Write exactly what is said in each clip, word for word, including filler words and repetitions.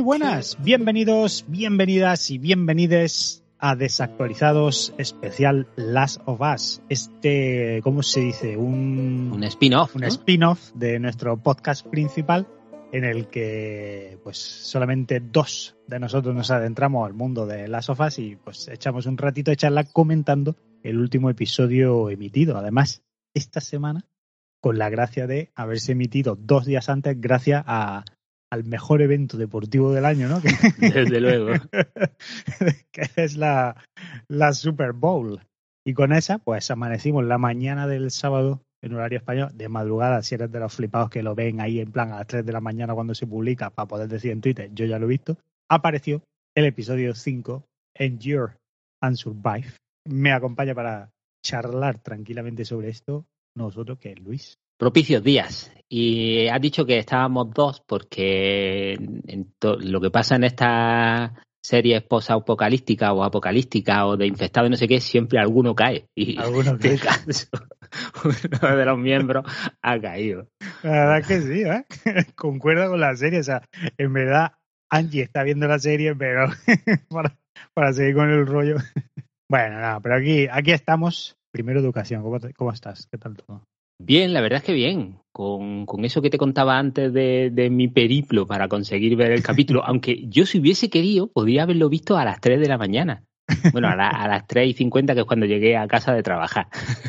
buenas, bienvenidos, bienvenidas y bienvenides a Desactualizados especial Last of Us. Este, ¿cómo se dice? Un, un spin-off. Un ¿no? spin-off de nuestro podcast principal, en el que pues solamente dos de nosotros nos adentramos al mundo de Last of Us y pues echamos un ratito de charla comentando el último episodio emitido. Además, esta semana, con la gracia de haberse emitido dos días antes, gracias a al mejor evento deportivo del año, ¿no? Desde luego. Que es la, la Super Bowl. Y con esa, pues amanecimos la mañana del sábado en horario español, de madrugada, si eres de los flipados que lo ven ahí en plan a las tres de la mañana cuando se publica, para poder decir en Twitter, yo ya lo he visto, apareció el episodio cinco, Endure and Survive. Me acompaña para charlar tranquilamente sobre esto, nosotros, que es Luis. Propicios días. Y has dicho que estábamos dos porque en to- lo que pasa en esta serie post-apocalíptica o apocalíptica o de infectado y no sé qué, siempre alguno cae. Y ¿Alguno en este caso, uno de los miembros ha caído. La verdad que sí, ¿eh? Concuerda con la serie. O sea, en verdad, Angie está viendo la serie, pero para, para seguir con el rollo. Bueno, nada, pero aquí, aquí estamos. Primero educación, ¿cómo, te- cómo estás? ¿Qué tal todo? Bien, la verdad es que bien. Con, con eso que te contaba antes de, de mi periplo para conseguir ver el capítulo, aunque yo si hubiese querido, podría haberlo visto a las tres de la mañana. Bueno, a, la, a las tres y cincuenta, que es cuando llegué a casa de trabajar.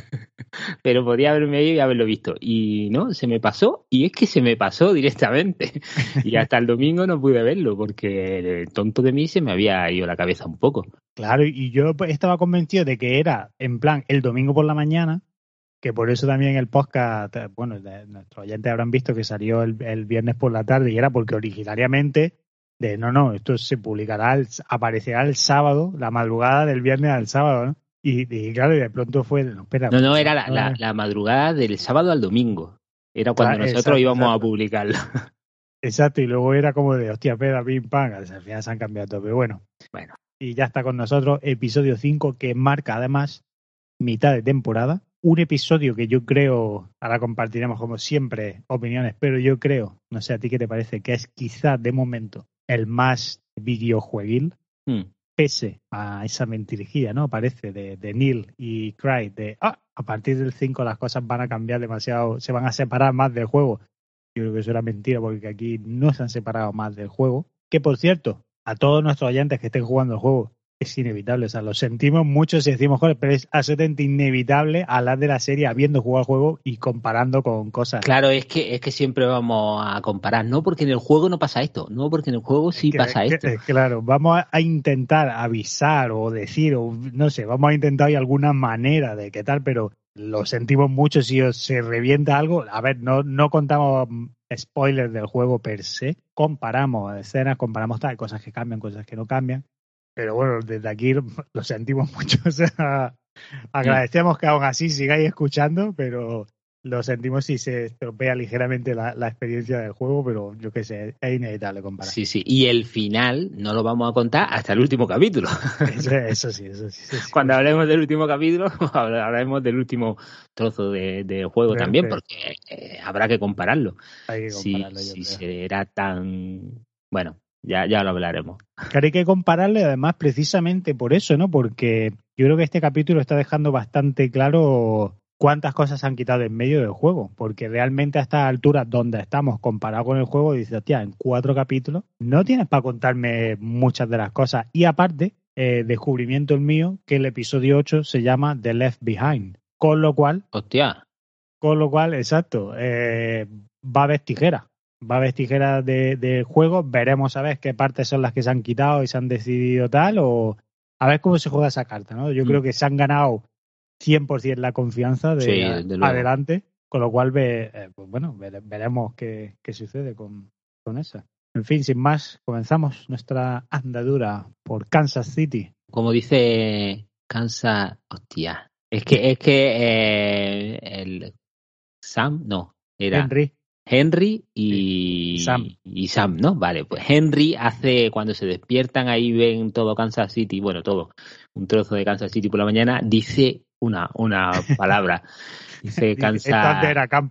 Pero podía haberme ido y haberlo visto. Y no, se me pasó, y es que se me pasó directamente. Y hasta el domingo no pude verlo, porque el tonto de mí se me había ido la cabeza un poco. Claro, y yo pues, estaba convencido de que era, en plan, el domingo por la mañana, que por eso también el podcast, bueno, de, nuestros oyentes habrán visto que salió el, el viernes por la tarde, y era porque originariamente, de no, no, esto se publicará, el, aparecerá el sábado, la madrugada del viernes al sábado, ¿no? Y, y claro, y de pronto fue, no, espera. No, no, pues, era la, no, la, la madrugada del sábado al domingo. Era cuando Claro, nosotros exacto, íbamos exacto. a publicarlo. Exacto, y luego era como de, hostia, peda, pim, pam, al final se han cambiado todo, pero bueno. Bueno. Y ya está con nosotros episodio cinco, que marca además mitad de temporada. Un episodio que yo creo, ahora compartiremos como siempre opiniones, pero yo creo, no sé a ti qué te parece, que es quizá de momento el más videojueguil, Hmm. pese a esa mentirijilla, ¿no? Parece de, de Neil y Cry, de, ah, a partir del cinco las cosas van a cambiar demasiado, se van a separar más del juego. Yo creo que eso era mentira, porque aquí no se han separado más del juego. Que, por cierto, a todos nuestros oyentes que estén jugando el juego, es inevitable. O sea, lo sentimos mucho si decimos, joder, pero es absolutamente inevitable hablar de la serie habiendo jugado el juego y comparando con cosas. Claro, es que es que siempre vamos a comparar. No porque en el juego no pasa esto. No porque en el juego sí que, pasa que, esto. Claro, vamos a, a intentar avisar o decir, o no sé, vamos a intentar hay alguna manera de qué tal, pero lo sentimos mucho si os se revienta algo. A ver, no, no contamos spoilers del juego per se, comparamos escenas, comparamos tal, cosas que cambian, cosas que no cambian, pero bueno, desde aquí lo sentimos mucho, o sea, agradecemos que aún así sigáis escuchando, pero lo sentimos si se estropea ligeramente la, la experiencia del juego, pero yo qué sé, es inevitable comparar. Sí, sí, y el final no lo vamos a contar hasta el último capítulo. Eso, eso sí, eso sí. Eso sí. Cuando hablemos del último capítulo, hablaremos del último trozo de, de juego Pero, también, pero porque eh, habrá que compararlo. hay que Si, compararlo, yo si creo. será tan... Bueno, ya, ya lo hablaremos. Claro, hay que compararle además precisamente por eso, ¿no? Porque yo creo que este capítulo está dejando bastante claro cuántas cosas han quitado en medio del juego, porque realmente a estas alturas donde estamos comparado con el juego, dices, hostia, en cuatro capítulos no tienes para contarme muchas de las cosas. Y aparte, eh, descubrimiento el mío, que el episodio ocho se llama The Left Behind, con lo cual, Hostia. con lo cual, exacto, eh, va a haber tijeras. Va a haber tijeras de, de juego, veremos a ver qué partes son las que se han quitado y se han decidido tal, o a ver cómo se juega esa carta, ¿no? Yo mm. creo que se han ganado cien por ciento la confianza de, sí, a, adelante, con lo cual ve, eh, pues bueno, vere, veremos qué, qué sucede con, con esa. En fin, sin más, comenzamos nuestra andadura por Kansas City. Como dice Kansas, hostia, es que es que eh, el Sam, no, era Henry. Henry y, sí. y Sam. Y Sam, ¿no? Vale, pues Henry hace, cuando se despiertan ahí ven todo Kansas City, bueno, todo, un trozo de Kansas City por la mañana, dice una, una palabra. Dice Kansas... Esta era campo.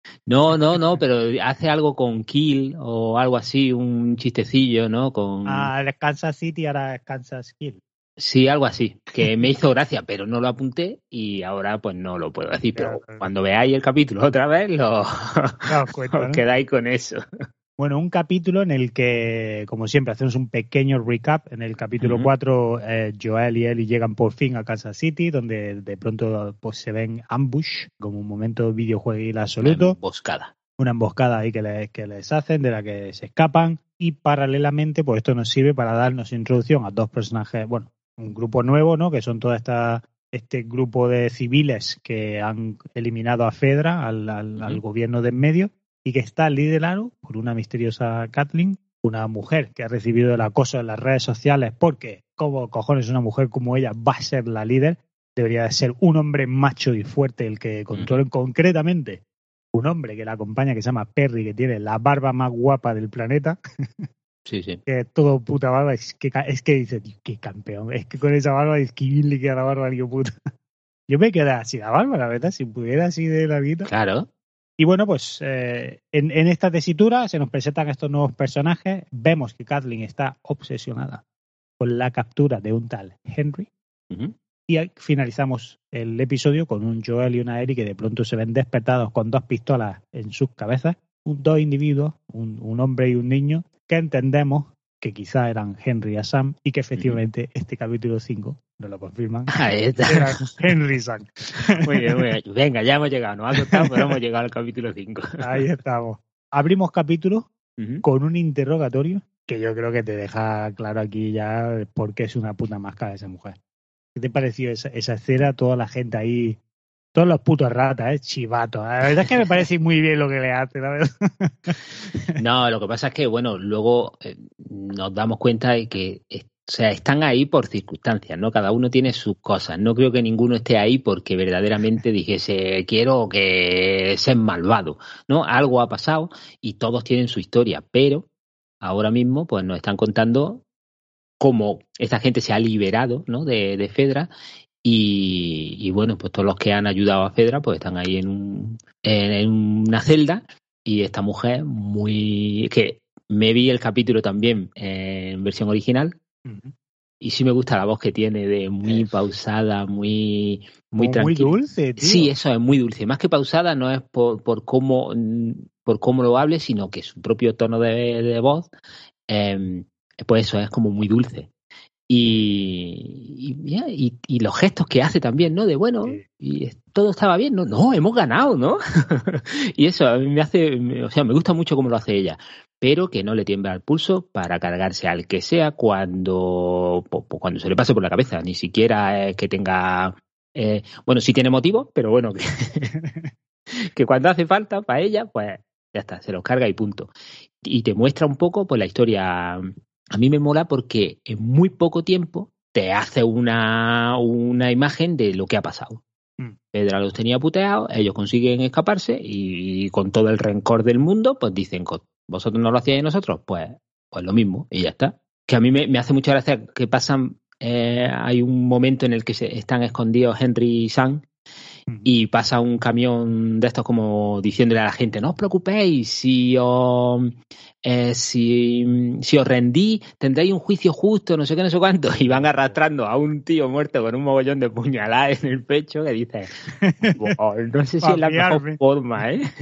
No, no, no, pero hace algo con Kill o algo así, un chistecillo, ¿no? Con... Ah, el Kansas City, ahora es Kansas Kill. Sí, algo así, que me hizo gracia, pero no lo apunté y ahora pues no lo puedo decir, pero Ya, cuando veáis el capítulo otra vez, lo daos cuenta, os ¿no? quedáis con eso. Bueno, un capítulo en el que, como siempre, hacemos un pequeño recap. En el capítulo Ujú. cuatro, eh, Joel y Ellie llegan por fin a Kansas City, donde de pronto pues, se ven ambush, como un momento videojueguil Una absoluto. emboscada. Una emboscada ahí que les, que les hacen, de la que se escapan. Y paralelamente, pues esto nos sirve para darnos introducción a dos personajes, bueno, un grupo nuevo, ¿no? Que son toda esta este grupo de civiles que han eliminado a Fedra, al, al, Ujú. al gobierno de en medio, y que está liderado por una misteriosa Kathleen, una mujer que ha recibido el acoso en las redes sociales porque, como cojones una mujer como ella va a ser la líder, debería de ser un hombre macho y fuerte el que controle Ujú. concretamente un hombre que la acompaña que se llama Perry, que tiene la barba más guapa del planeta, Sí, sí. que es todo puta barba, es que, es que dice, "Tío, qué campeón, es que con esa barba es que bien le queda la barba, tío puta". Yo me quedé así la barba, la verdad, si pudiera así de la vida. Claro. Y bueno, pues eh, en, en esta tesitura se nos presentan estos nuevos personajes. Vemos que Kathleen está obsesionada con la captura de un tal Henry. Ujú. Y finalizamos el episodio con un Joel y una Ellie que de pronto se ven despertados con dos pistolas en sus cabezas. Un, dos individuos, un, un hombre y un niño, que entendemos que quizá eran Henry y Sam y que efectivamente uh-huh. este capítulo cinco, nos lo confirman, Ahí está. era Henry y Sam. Muy bien, muy bien. Venga, ya hemos llegado. Nos ha costado, pero hemos llegado al capítulo cinco. Ahí estamos. Abrimos capítulo uh-huh. con un interrogatorio que yo creo que te deja claro aquí ya por qué es una puta máscara esa mujer. ¿Qué te pareció esa, esa escena? Toda la gente ahí, todos los putos ratas, ¿eh? Chivatos. La verdad es que me parece muy bien lo que le hace, la verdad. No, lo que pasa es que, bueno, luego eh, nos damos cuenta de que, eh, o sea, están ahí por circunstancias, ¿no? Cada uno tiene sus cosas. No creo que ninguno esté ahí porque verdaderamente dijese, quiero que sean malvado, ¿no? Algo ha pasado y todos tienen su historia, pero ahora mismo, pues nos están contando cómo esta gente se ha liberado, ¿no? De, de Fedra. Y, y bueno, pues todos los que han ayudado a Fedra pues están ahí en, un, en, en una celda y esta mujer muy... que me vi el capítulo también en versión original uh-huh. y sí me gusta la voz que tiene de muy pausada, muy muy tranquila. Muy dulce, tío. Sí, eso es muy dulce. Más que pausada no es por, por cómo por cómo lo hable, sino que su propio tono de, de voz, eh, pues eso es como muy dulce. Y, y, y, y los gestos que hace también, ¿no? De bueno, sí. y todo estaba bien, ¿no? No, hemos ganado, ¿no? Y eso a mí me hace, o sea, me gusta mucho cómo lo hace ella, pero que no le tiembla el pulso para cargarse al que sea cuando, cuando se le pase por la cabeza, ni siquiera es que tenga, eh, bueno, sí tiene motivo, pero bueno, que, que cuando hace falta para ella, pues ya está, se los carga y punto. Y te muestra un poco, pues la historia. A mí me mola porque en muy poco tiempo te hace una, una imagen de lo que ha pasado. Mm. Fedra los tenía puteados, ellos consiguen escaparse y, y con todo el rencor del mundo, pues dicen, vosotros no lo hacíais nosotros, pues, pues lo mismo y ya está. Que a mí me, me hace mucha gracia que pasan, eh, hay un momento en el que se están escondidos Henry y Sam y pasa un camión de estos como diciéndole a la gente, no os preocupéis, si os, eh, si, si os rendí, tendréis un juicio justo, no sé qué, no sé cuánto, y van arrastrando a un tío muerto con un mogollón de puñaladas en el pecho que dice, wow, no sé si es la mejor forma, ¿eh?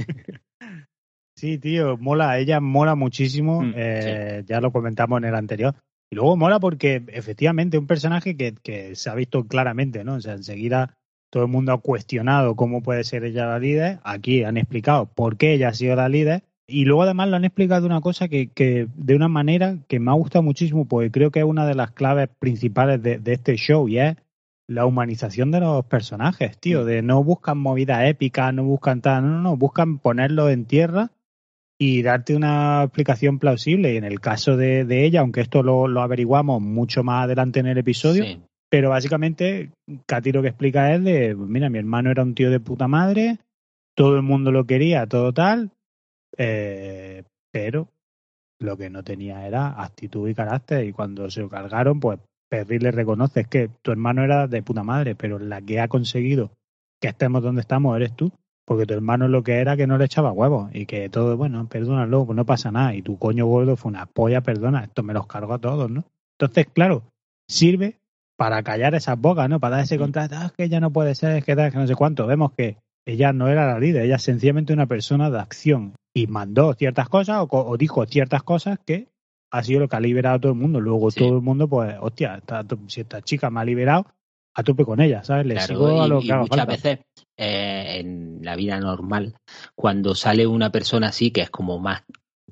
Sí, tío, mola, ella mola muchísimo, mm, eh, sí. Ya lo comentamos en el anterior. Y luego mola porque efectivamente un personaje que, que se ha visto claramente, ¿no? O sea, enseguida todo el mundo ha cuestionado cómo puede ser ella la líder. Aquí han explicado por qué ella ha sido la líder. Y luego además lo han explicado de una cosa que, que de una manera que me ha gustado muchísimo, porque creo que es una de las claves principales de, de este show y es la humanización de los personajes, tío. De no buscan movidas épicas, no buscan tal, no, no, no, buscan ponerlo en tierra y darte una explicación plausible. Y en el caso de, de ella, aunque esto lo, lo averiguamos mucho más adelante en el episodio, sí. Pero básicamente Katy lo que explica es de, mira, mi hermano era un tío de puta madre, todo el mundo lo quería, todo tal, eh, pero lo que no tenía era actitud y carácter, y cuando se lo cargaron, pues Perry le reconoce, es que tu hermano era de puta madre, pero la que ha conseguido que estemos donde estamos eres tú. porque tu hermano lo que era que no le echaba huevos y que todo, bueno, perdónalo, pues no pasa nada, y tu coño gordo fue una polla, perdona, esto me los cargo a todos, ¿no? Entonces, claro, sirve para callar esas bocas, ¿no? Para dar ese contrato, ah, es que ella no puede ser, es que tal, es que no sé cuánto. Vemos que ella no era la líder, ella es sencillamente una persona de acción y mandó ciertas cosas o, o dijo ciertas cosas que ha sido lo que ha liberado a todo el mundo. Luego Sí. todo el mundo, pues, hostia, esta, si esta chica me ha liberado, a tope con ella, ¿sabes? Le Claro, sigo a lo y, que y haga muchas falta. veces eh, en la vida normal, cuando sale una persona así que es como más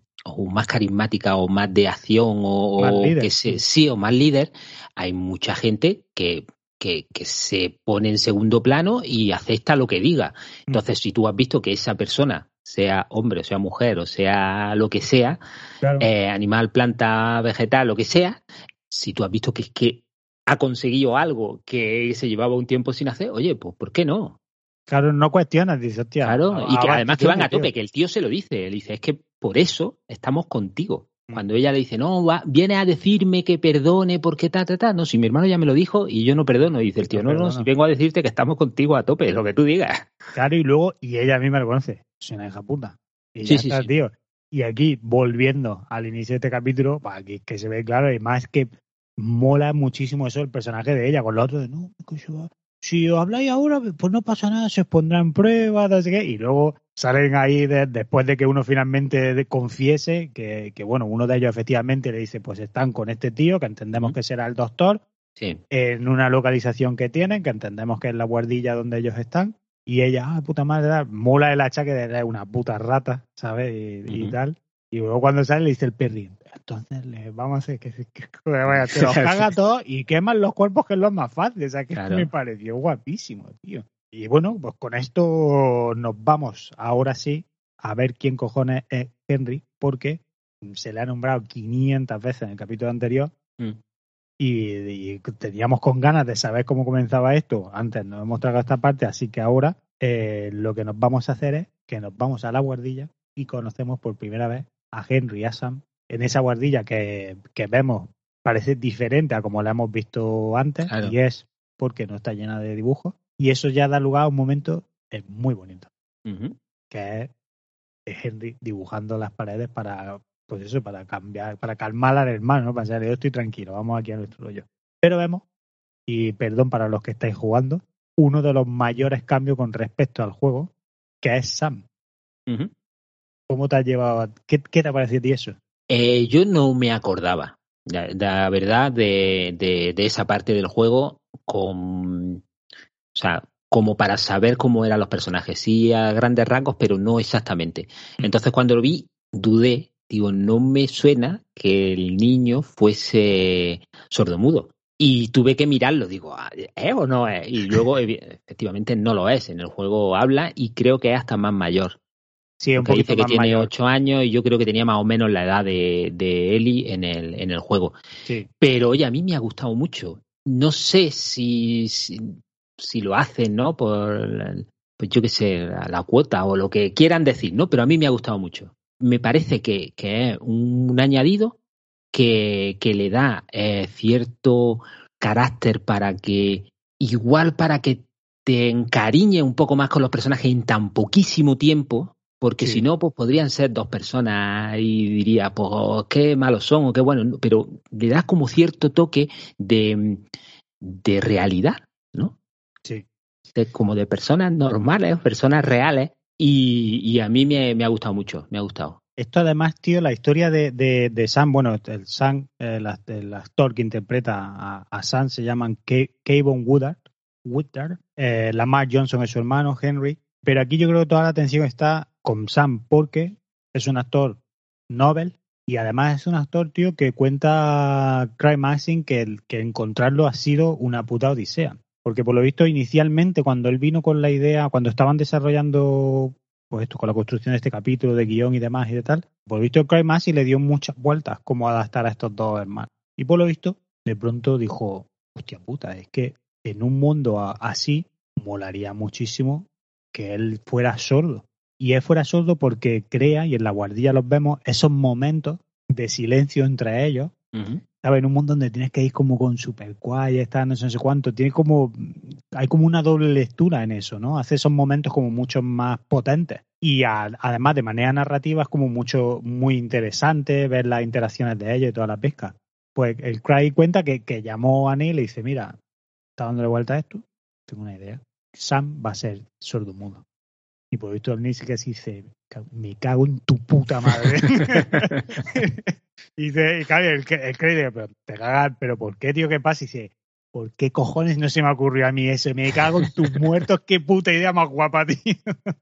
o más carismática o más de acción o, Más o líder. que se, sí, o más líder, hay mucha gente que, que, que se pone en segundo plano y acepta lo que diga. Entonces, si tú has visto que esa persona, sea hombre o sea mujer o sea lo que sea, Claro. eh, animal, planta, vegetal, lo que sea, si tú has visto que es que ha conseguido algo que se llevaba un tiempo sin hacer, oye, pues ¿por qué no? Claro, no cuestionas, dices, hostia, Claro, y que avanza además que van Henry, a tío. tope, que el tío se lo dice, le dice, es que por eso estamos contigo. Cuando ella le dice, no, va, viene a decirme que perdone porque ta, ta, ta, no, si mi hermano ya me lo dijo y yo no perdono, y dice el tío, no, no, no, si vengo a decirte que estamos contigo a tope, lo que tú digas. Claro, y luego, y ella a mí me lo conoce, soy una hija puta. Y Sí, ya sí, está, sí. tío. Y aquí, volviendo al inicio de este capítulo, para que, que se ve claro, y más que mola muchísimo eso el personaje de ella, con lo otro de, no, que yo- si os habláis ahora, pues no pasa nada, se os pondrá en prueba, no sé qué, y luego salen ahí de- después de que uno finalmente de- confiese que, que, bueno, uno de ellos efectivamente le dice, pues están con este tío, que entendemos Ujú. que será el doctor, Sí. en una localización que tienen, que entendemos que es la guardilla donde ellos están, y ella, ah, puta madre, mola el hacha que es una puta rata, ¿sabes? Y, y Ujú. tal. Y luego cuando sale le dice el perrín, entonces le vamos a hacer que, que, que vaya, te los caga todos y queman los cuerpos, que es lo más fácil. O sea, que Claro. me pareció guapísimo, tío. Y bueno, pues con esto nos vamos ahora sí a ver quién cojones es Henry, porque se le ha nombrado quinientas veces en el capítulo anterior. Mm. Y, y teníamos con ganas de saber cómo comenzaba esto. Antes nos hemos tragado esta parte, así que ahora eh, lo que nos vamos a hacer es que nos vamos a la guardilla y conocemos por primera vez a Henry y a Sam en esa guardilla que, que vemos parece diferente a como la hemos visto antes, Claro. y es porque no está llena de dibujos, y eso ya da lugar a un momento eh, muy bonito, Ujú. que es Henry dibujando las paredes para, pues eso, para cambiar, para calmar al hermano, ¿no? Para decirle, yo estoy tranquilo, vamos aquí a nuestro rollo. Pero vemos, y perdón para los que estáis jugando, uno de los mayores cambios con respecto al juego, que es Sam. Ujú. ¿Cómo te has llevado? a- ¿Qué, qué te ha parecido a ti eso? Eh, yo no me acordaba, la, la verdad, de, de, de esa parte del juego con, o sea, como para saber cómo eran los personajes, sí a grandes rasgos, pero no exactamente. Entonces cuando lo vi, dudé, digo, no me suena que el niño fuese sordomudo. Y tuve que mirarlo, digo, ¿es o no es? Y luego, efectivamente, no lo es. En el juego habla y creo que es hasta más mayor. Sí, un Porque poquito dice que más tiene mayor. ocho años y yo creo que tenía más o menos la edad de, de Ellie en el, en el juego. Sí. Pero oye, a mí me ha gustado mucho. No sé si, si, si lo hacen, ¿no? Por, pues yo qué sé, la, la cuota o lo que quieran decir, ¿no? Pero a mí me ha gustado mucho. Me parece que, que es un añadido que, que le da eh, cierto carácter para que, igual para que te encariñe un poco más con los personajes en tan poquísimo tiempo, porque Sí. si no, pues podrían ser dos personas y diría, pues qué malos son o qué bueno, pero le das como cierto toque de, de realidad, ¿no? Sí. De, como de personas normales, personas reales, y, y a mí me, me ha gustado mucho, me ha gustado. Esto además, tío, la historia de, de, de Sam, bueno, el Sam, el, el actor que interpreta a, a Sam se llaman Kayvon Woodard, Woodard. Eh, Lamar Johnson es su hermano, Henry, pero aquí yo creo que toda la atención está con Sam porque es un actor novel y además es un actor, tío, que cuenta Cry Maxim que, que encontrarlo ha sido una puta odisea. Porque por lo visto inicialmente cuando él vino con la idea, cuando estaban desarrollando pues esto, con la construcción de este capítulo de guión y demás y de tal, por lo visto Cry Maxim le dio muchas vueltas cómo adaptar a estos dos hermanos. Y por lo visto, de pronto dijo, hostia puta, es que en un mundo a, así molaría muchísimo que él fuera sordo. Y él fuera sordo porque crea, y en la guardilla los vemos, esos momentos de silencio entre ellos, Uh-huh. ¿Sabes? En un mundo donde tienes que ir como con super quiet, está no sé, no sé cuánto, tiene como, hay como una doble lectura en eso, ¿no? Hace esos momentos como mucho más potentes. Y a, además de manera narrativa es como mucho, muy interesante ver las interacciones de ellos y toda la pesca. Pues el Cry cuenta que, que llamó a Neil y le dice, mira, está dándole vuelta a esto, tengo una idea. Sam va a ser sordomudo. Y por visto el Neil sí que se dice, me cago en tu puta madre. Y dice, y claro, el, el Craig dice, pero te cagas, pero ¿por qué, tío? ¿Qué pasa? Y dice, ¿por qué cojones no se me ocurrió a mí eso? Me cago en tus muertos, qué puta idea más guapa, tío.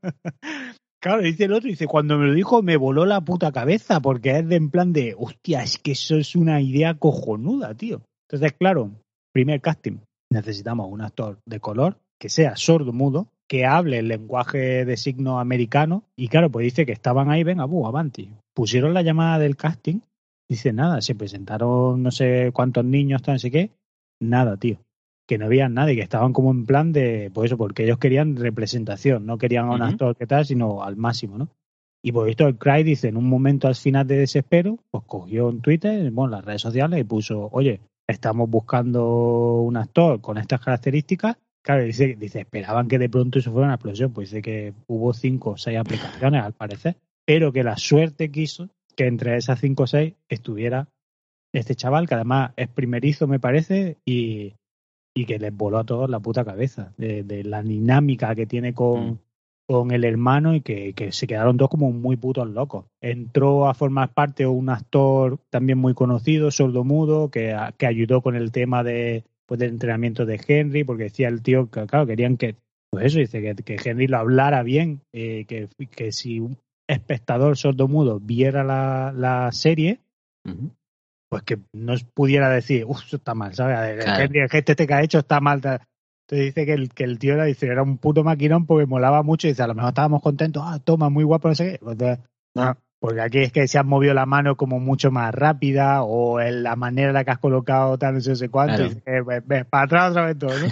Claro, dice el otro, dice, cuando me lo dijo me voló la puta cabeza, porque es de en plan de, hostia, es que eso es una idea cojonuda, tío. Entonces, claro, primer casting, necesitamos un actor de color que sea sordo-mudo, que hable el lenguaje de signos americano, y claro, pues dice que estaban ahí, venga, buh, avanti. Pusieron la llamada del casting, dice nada, se presentaron no sé cuántos niños, tal, no sé qué, nada, tío. Que no había nadie, que estaban como en plan de, pues eso, porque ellos querían representación, no querían a un Uh-huh. actor que tal, sino al máximo, ¿no? Y por esto el Cry dice, en un momento al final de desespero, pues cogió en Twitter, bueno, las redes sociales y puso, oye, estamos buscando un actor con estas características. Claro, dice, dice, esperaban que de pronto eso fuera una explosión, pues dice que hubo cinco o seis aplicaciones al parecer, pero que la suerte quiso que entre esas cinco o seis estuviera este chaval, que además es primerizo, me parece, y, y que les voló a todos la puta cabeza de, de la dinámica que tiene con, mm. con el hermano y que, que se quedaron todos como muy putos locos. Entró a formar parte un actor también muy conocido, sordomudo, que, que ayudó con el tema de, pues, del entrenamiento de Henry, porque decía el tío que, claro, querían que, pues eso, dice, que, que Henry lo hablara bien, eh, que, que si un espectador sordomudo viera la, la serie, uh-huh, pues que no pudiera decir, uff, eso está mal, ¿sabes? Claro. El, el gesto este que ha hecho está mal. Entonces dice que el, que el tío era, dice, era un puto maquinón porque molaba mucho y dice, a lo mejor estábamos contentos, ah, toma, muy guapo, no sé qué. Entonces, no, porque aquí es que se han movido la mano como mucho más rápida o en la manera en la que has colocado tal, no sé, no sé cuánto, claro. Y dice, ves, ves, para atrás otra vez todo, ¿no?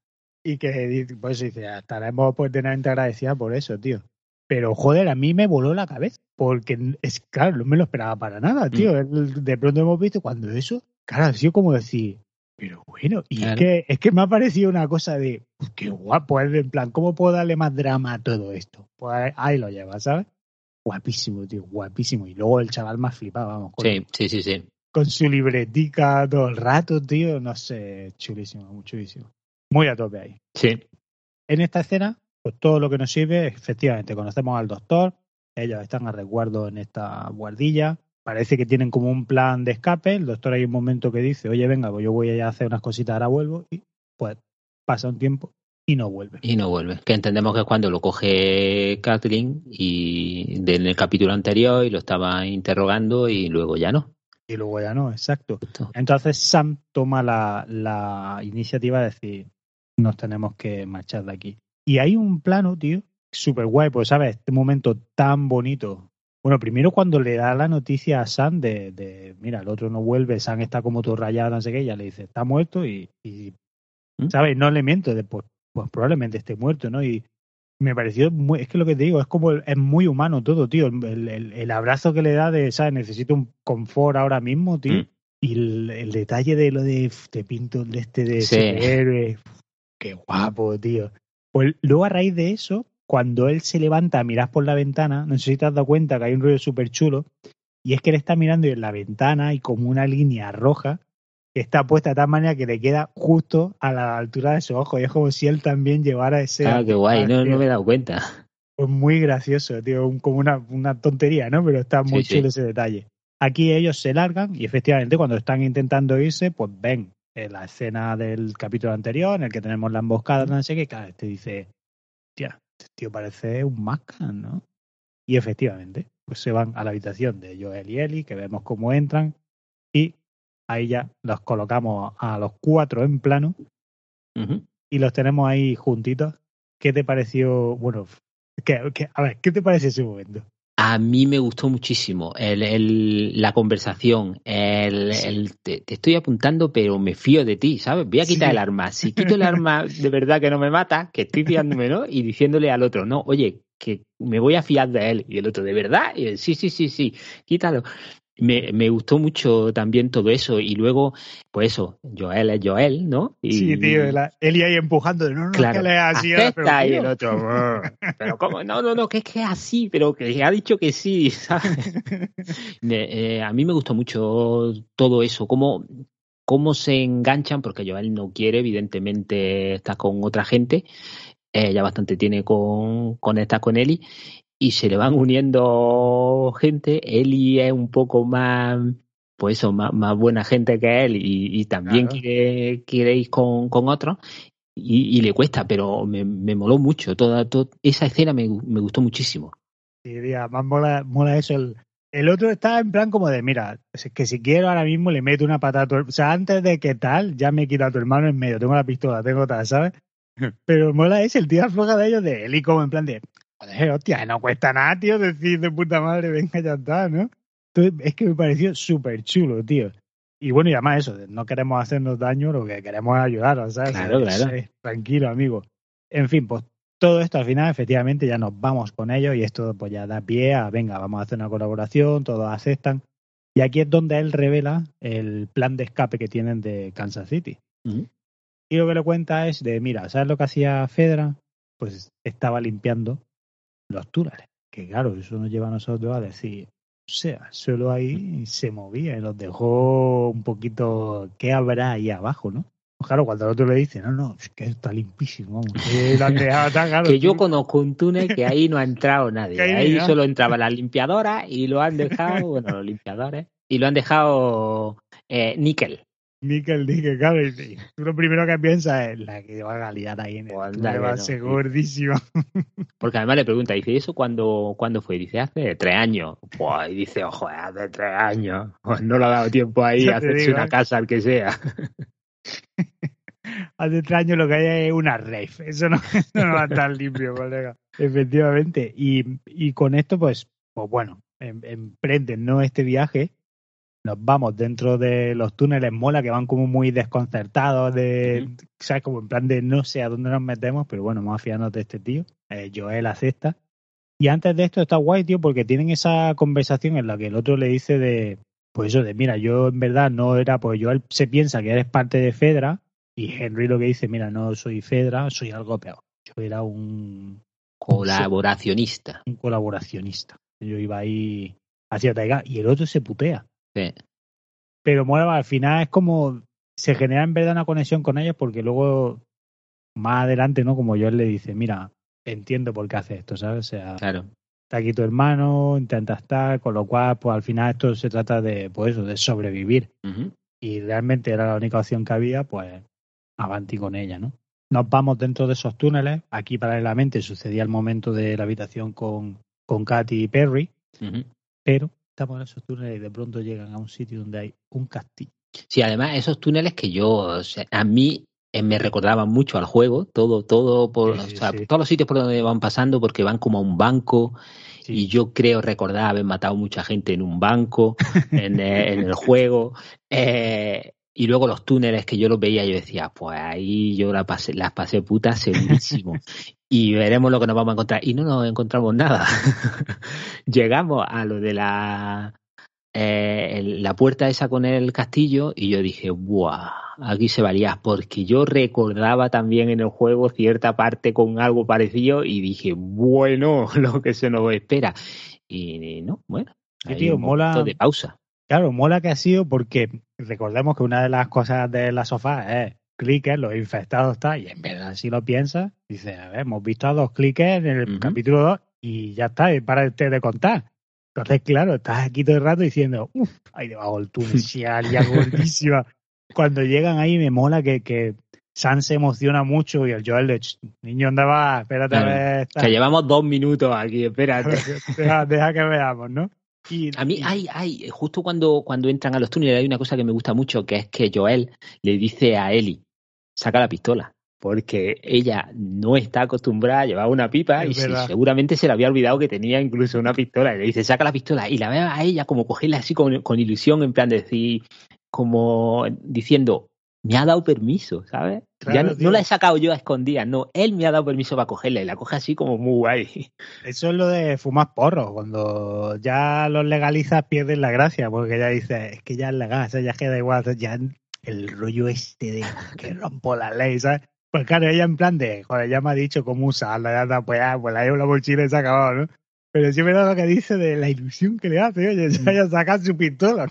Y que, pues dice, estaremos pues eternamente agradecidas por eso, tío. Pero, joder, a mí me voló la cabeza. Porque, es claro, no me lo esperaba para nada, tío. Mm. De pronto hemos visto cuando eso, claro, ha sido como decir, pero bueno, y claro. es que es que me ha parecido una cosa de, pues, qué guapo, es en plan, ¿cómo puedo darle más drama a todo esto? Pues ahí lo lleva, ¿sabes? Guapísimo, tío, guapísimo. Y luego el chaval más flipado, vamos. Con, sí, sí, sí, sí. Con su libretica todo el rato, tío, no sé, chulísimo, muy chulísimo. Muy a tope ahí. Sí. En esta escena, pues todo lo que nos sirve, efectivamente, conocemos al doctor, ellos están a resguardo en esta guardilla, parece que tienen como un plan de escape, el doctor hay un momento que dice, oye, venga, pues yo voy a hacer unas cositas, ahora vuelvo, y pues pasa un tiempo y no vuelve. Y no vuelve, que entendemos que es cuando lo coge Kathleen y de, en el capítulo anterior y lo estaba interrogando y luego ya no. Y luego ya no, exacto. Entonces Sam toma la, la iniciativa de decir, nos tenemos que marchar de aquí. Y hay un plano, tío, súper guay, pues, ¿sabes? Este momento tan bonito. Bueno, primero cuando le da la noticia a Sam de, de mira, el otro no vuelve, Sam está como todo rayado, no sé qué, ella le dice, está muerto y, y ¿Mm? ¿sabes? No le miento, de, pues, pues probablemente esté muerto, ¿no? Y me pareció muy, es que lo que te digo, es como, es muy humano todo, tío. El, el, el abrazo que le da de, ¿sabes? Necesito un confort ahora mismo, tío. Mm. Y el, el detalle de lo de, te pinto de este de sí. Superhéroe. Qué guapo, tío. Pues luego a raíz de eso, cuando él se levanta a mirar por la ventana, no sé si te has dado cuenta que hay un rollo súper chulo, y es que él está mirando en la ventana y como una línea roja que está puesta de tal manera que le queda justo a la altura de su ojo. Y es como si él también llevara ese... Ah, qué guay, no, no me he dado cuenta. Pues muy gracioso, tío, como una, una tontería, ¿no? Pero está muy sí, chulo sí. ese detalle. Aquí ellos se largan y efectivamente cuando están intentando irse, pues ven en la escena del capítulo anterior en el que tenemos la emboscada, no sé qué, claro, este dice, tía, este tío parece un Mascan, ¿no? Y efectivamente, pues se van a la habitación de Joel y Ellie, que vemos cómo entran, y ahí ya los colocamos a los cuatro en plano, uh-huh, y los tenemos ahí juntitos. ¿Qué te pareció? Bueno, ¿qué, qué, a ver, ¿qué te parece ese momento? A mí me gustó muchísimo el, el, la conversación, el, sí. el te, te estoy apuntando pero me fío de ti, ¿sabes? Voy a quitar sí. el arma. Si quito el arma de verdad que no me mata, que estoy fiándome, ¿no? Y diciéndole al otro, no, oye, que me voy a fiar de él. Y el otro, ¿de verdad? Y él, sí, sí, sí, sí, quítalo. Me, me gustó mucho también todo eso. Y luego, pues eso, Joel es Joel, ¿no? Y, sí, tío, la, Eli ahí empujando. No, no, claro, es que le es así. acepta, Ahora, pero, y el otro, pero ¿cómo? No, no, no, que es que es así, pero que ha dicho que sí, ¿sabes? eh, a mí me gustó mucho todo eso, cómo, cómo se enganchan, porque Joel no quiere, evidentemente está con otra gente, eh, ya bastante tiene con, con estar con Eli, y se le van uniendo gente. Eli es un poco más, pues eso, más, más buena gente que él, y, y también claro. quiere, quiere ir con, con otros, y, y le cuesta, pero me, me moló mucho. Toda, toda esa escena me, me gustó muchísimo. Sí, tío, más mola, mola eso. El, el otro está en plan como de, mira, es que si quiero ahora mismo le meto una patada a tu hermano. O sea, antes de que tal, ya me he quitado a tu hermano en medio. Tengo la pistola, tengo tal, ¿sabes? Pero mola es el tío afloja de ellos de Eli como en plan de, joder, hostia, no cuesta nada, tío, decir de puta madre, venga, ya está, ¿no? Entonces, es que me pareció súper chulo, tío. Y bueno, y además eso, no queremos hacernos daño, lo que queremos es ayudar, ¿sabes? Claro, Es, claro. es, tranquilo, amigo. En fin, pues todo esto al final, efectivamente, ya nos vamos con ellos y esto pues ya da pie a, venga, vamos a hacer una colaboración, todos aceptan. Y aquí es donde él revela el plan de escape que tienen de Kansas City. Uh-huh. Y lo que le cuenta es de, mira, ¿sabes lo que hacía Fedra? Pues estaba limpiando los túneles. Que claro, eso nos lleva a nosotros a decir, o sea, solo ahí se movía y los dejó un poquito, ¿qué habrá ahí abajo, no? Pues claro, cuando el otro le dice, no, no, es que está limpísimo, vamos, que lo han dejado tan claro. Que yo tú, conozco un túnel que ahí no ha entrado nadie. ahí, Ahí mira, solo entraban las limpiadoras y lo han dejado, bueno, los limpiadores, y lo han dejado eh, níquel. Nickel, dije, claro, y, y tú lo primero que piensas es la que va a liar ahí en el Pues anda túnel, que va a no, ser sí. gordísimo. Porque además le pregunta, dice, ¿y eso cuándo, cuándo fue? Dice, hace tres años. Pues, y dice, ojo, hace tres años. Pues no le ha dado tiempo ahí Ya a te hacerse digo, una ¿eh? casa al que sea. Hace tres años lo que hay es una rave. Eso no, eso no va a estar limpio, colega. Efectivamente. Y, y con esto, pues, pues bueno, em, emprenden, ¿no? Este viaje. Nos vamos dentro de los túneles, mola, que van como muy desconcertados, de, Uh-huh. ¿sabes? Como en plan de no sé a dónde nos metemos, pero bueno, vamos a fiarnos de este tío. Eh, Joel acepta. Y antes de esto está guay, tío, porque tienen esa conversación en la que el otro le dice de, pues eso, de mira, yo en verdad no era, pues Joel se piensa que eres parte de Fedra, y Henry lo que dice, mira, no soy Fedra, soy algo peor. Yo era un, Colaboracionista. un colaboracionista. Yo iba ahí hacia Taiga, y el otro se putea. Sí. Pero mola, al final es como, se genera en verdad una conexión con ellos, porque luego, más adelante, ¿no? Como Joel le dice, mira, entiendo por qué hace esto, ¿sabes? O sea, Claro. está aquí tu hermano, intenta estar, con lo cual, pues al final esto se trata de, pues eso, de sobrevivir. Uh-huh. Y realmente era la única opción que había, pues avanti con ella, ¿no? Nos vamos dentro de esos túneles. Aquí paralelamente sucedía el momento de la habitación con, con Katy y Perry, Uh-huh. pero estamos en esos túneles y de pronto llegan a un sitio donde hay un castillo. Sí, además esos túneles que yo, o sea, a mí eh, me recordaban mucho al juego, todo, todo, por, Sí, o sea, sí. todos los sitios por donde van pasando, porque van como a un banco, Sí. y yo creo recordar haber matado mucha gente en un banco, en, eh, en el juego, eh, y luego los túneles que yo los veía, yo decía, pues ahí yo la pasé, las pasé putas segurísimo. Y veremos lo que nos vamos a encontrar. Y no nos encontramos nada. Llegamos a lo de la eh, la puerta esa con el castillo y yo dije, ¡buah! Aquí se valía, porque yo recordaba también en el juego cierta parte con algo parecido y dije, bueno, lo que se nos espera. Y no, bueno, Sí, hay tío, un momento mola. de pausa. Claro, mola que ha sido porque recordemos que una de las cosas de la sofá es clickers, los infectados está, y en verdad si lo piensas, dices, a ver, hemos visto a dos clickers en el Uh-huh. capítulo dos y ya está, y para de contar. Entonces, claro, estás aquí todo el rato diciendo, uff, ahí debajo del túnel, si alguien gordísima. Cuando llegan ahí me mola que, que Sam se emociona mucho y el Joel de, niño, ¿dónde vas? Espérate Claro, a ver. que llevamos dos minutos aquí, espérate. Deja, deja que veamos, ¿no? Y, A mí, y, hay, hay, justo cuando, cuando entran a los túneles hay una cosa que me gusta mucho, que es que Joel le dice a Ellie, saca la pistola, porque ella no está acostumbrada a llevar una pipa es y se, verdad. seguramente se le había olvidado que tenía incluso una pistola. Y le dice, saca la pistola. Y la ve a ella como cogerla así con, con ilusión, en plan de decir, como diciendo, me ha dado permiso, ¿sabes? Claro, ya no, no la he sacado yo a escondidas, no, él me ha dado permiso para cogerla y la coge así como muy guay. Eso es lo de fumar porros, cuando ya los legalizas pierden la gracia, porque ya dices, es que ya es legal, o sea, ya es que da igual, o sea, ya el rollo este de que rompo la ley, ¿sabes? Pues claro, ella en plan de, joder, ya me ha dicho cómo usarla, ya está, pues ya, pues la llevo en la mochila y se ha acabado, ¿no? Pero sí me da lo que dice de la ilusión que le hace, oye, ya haya sacado su pistola.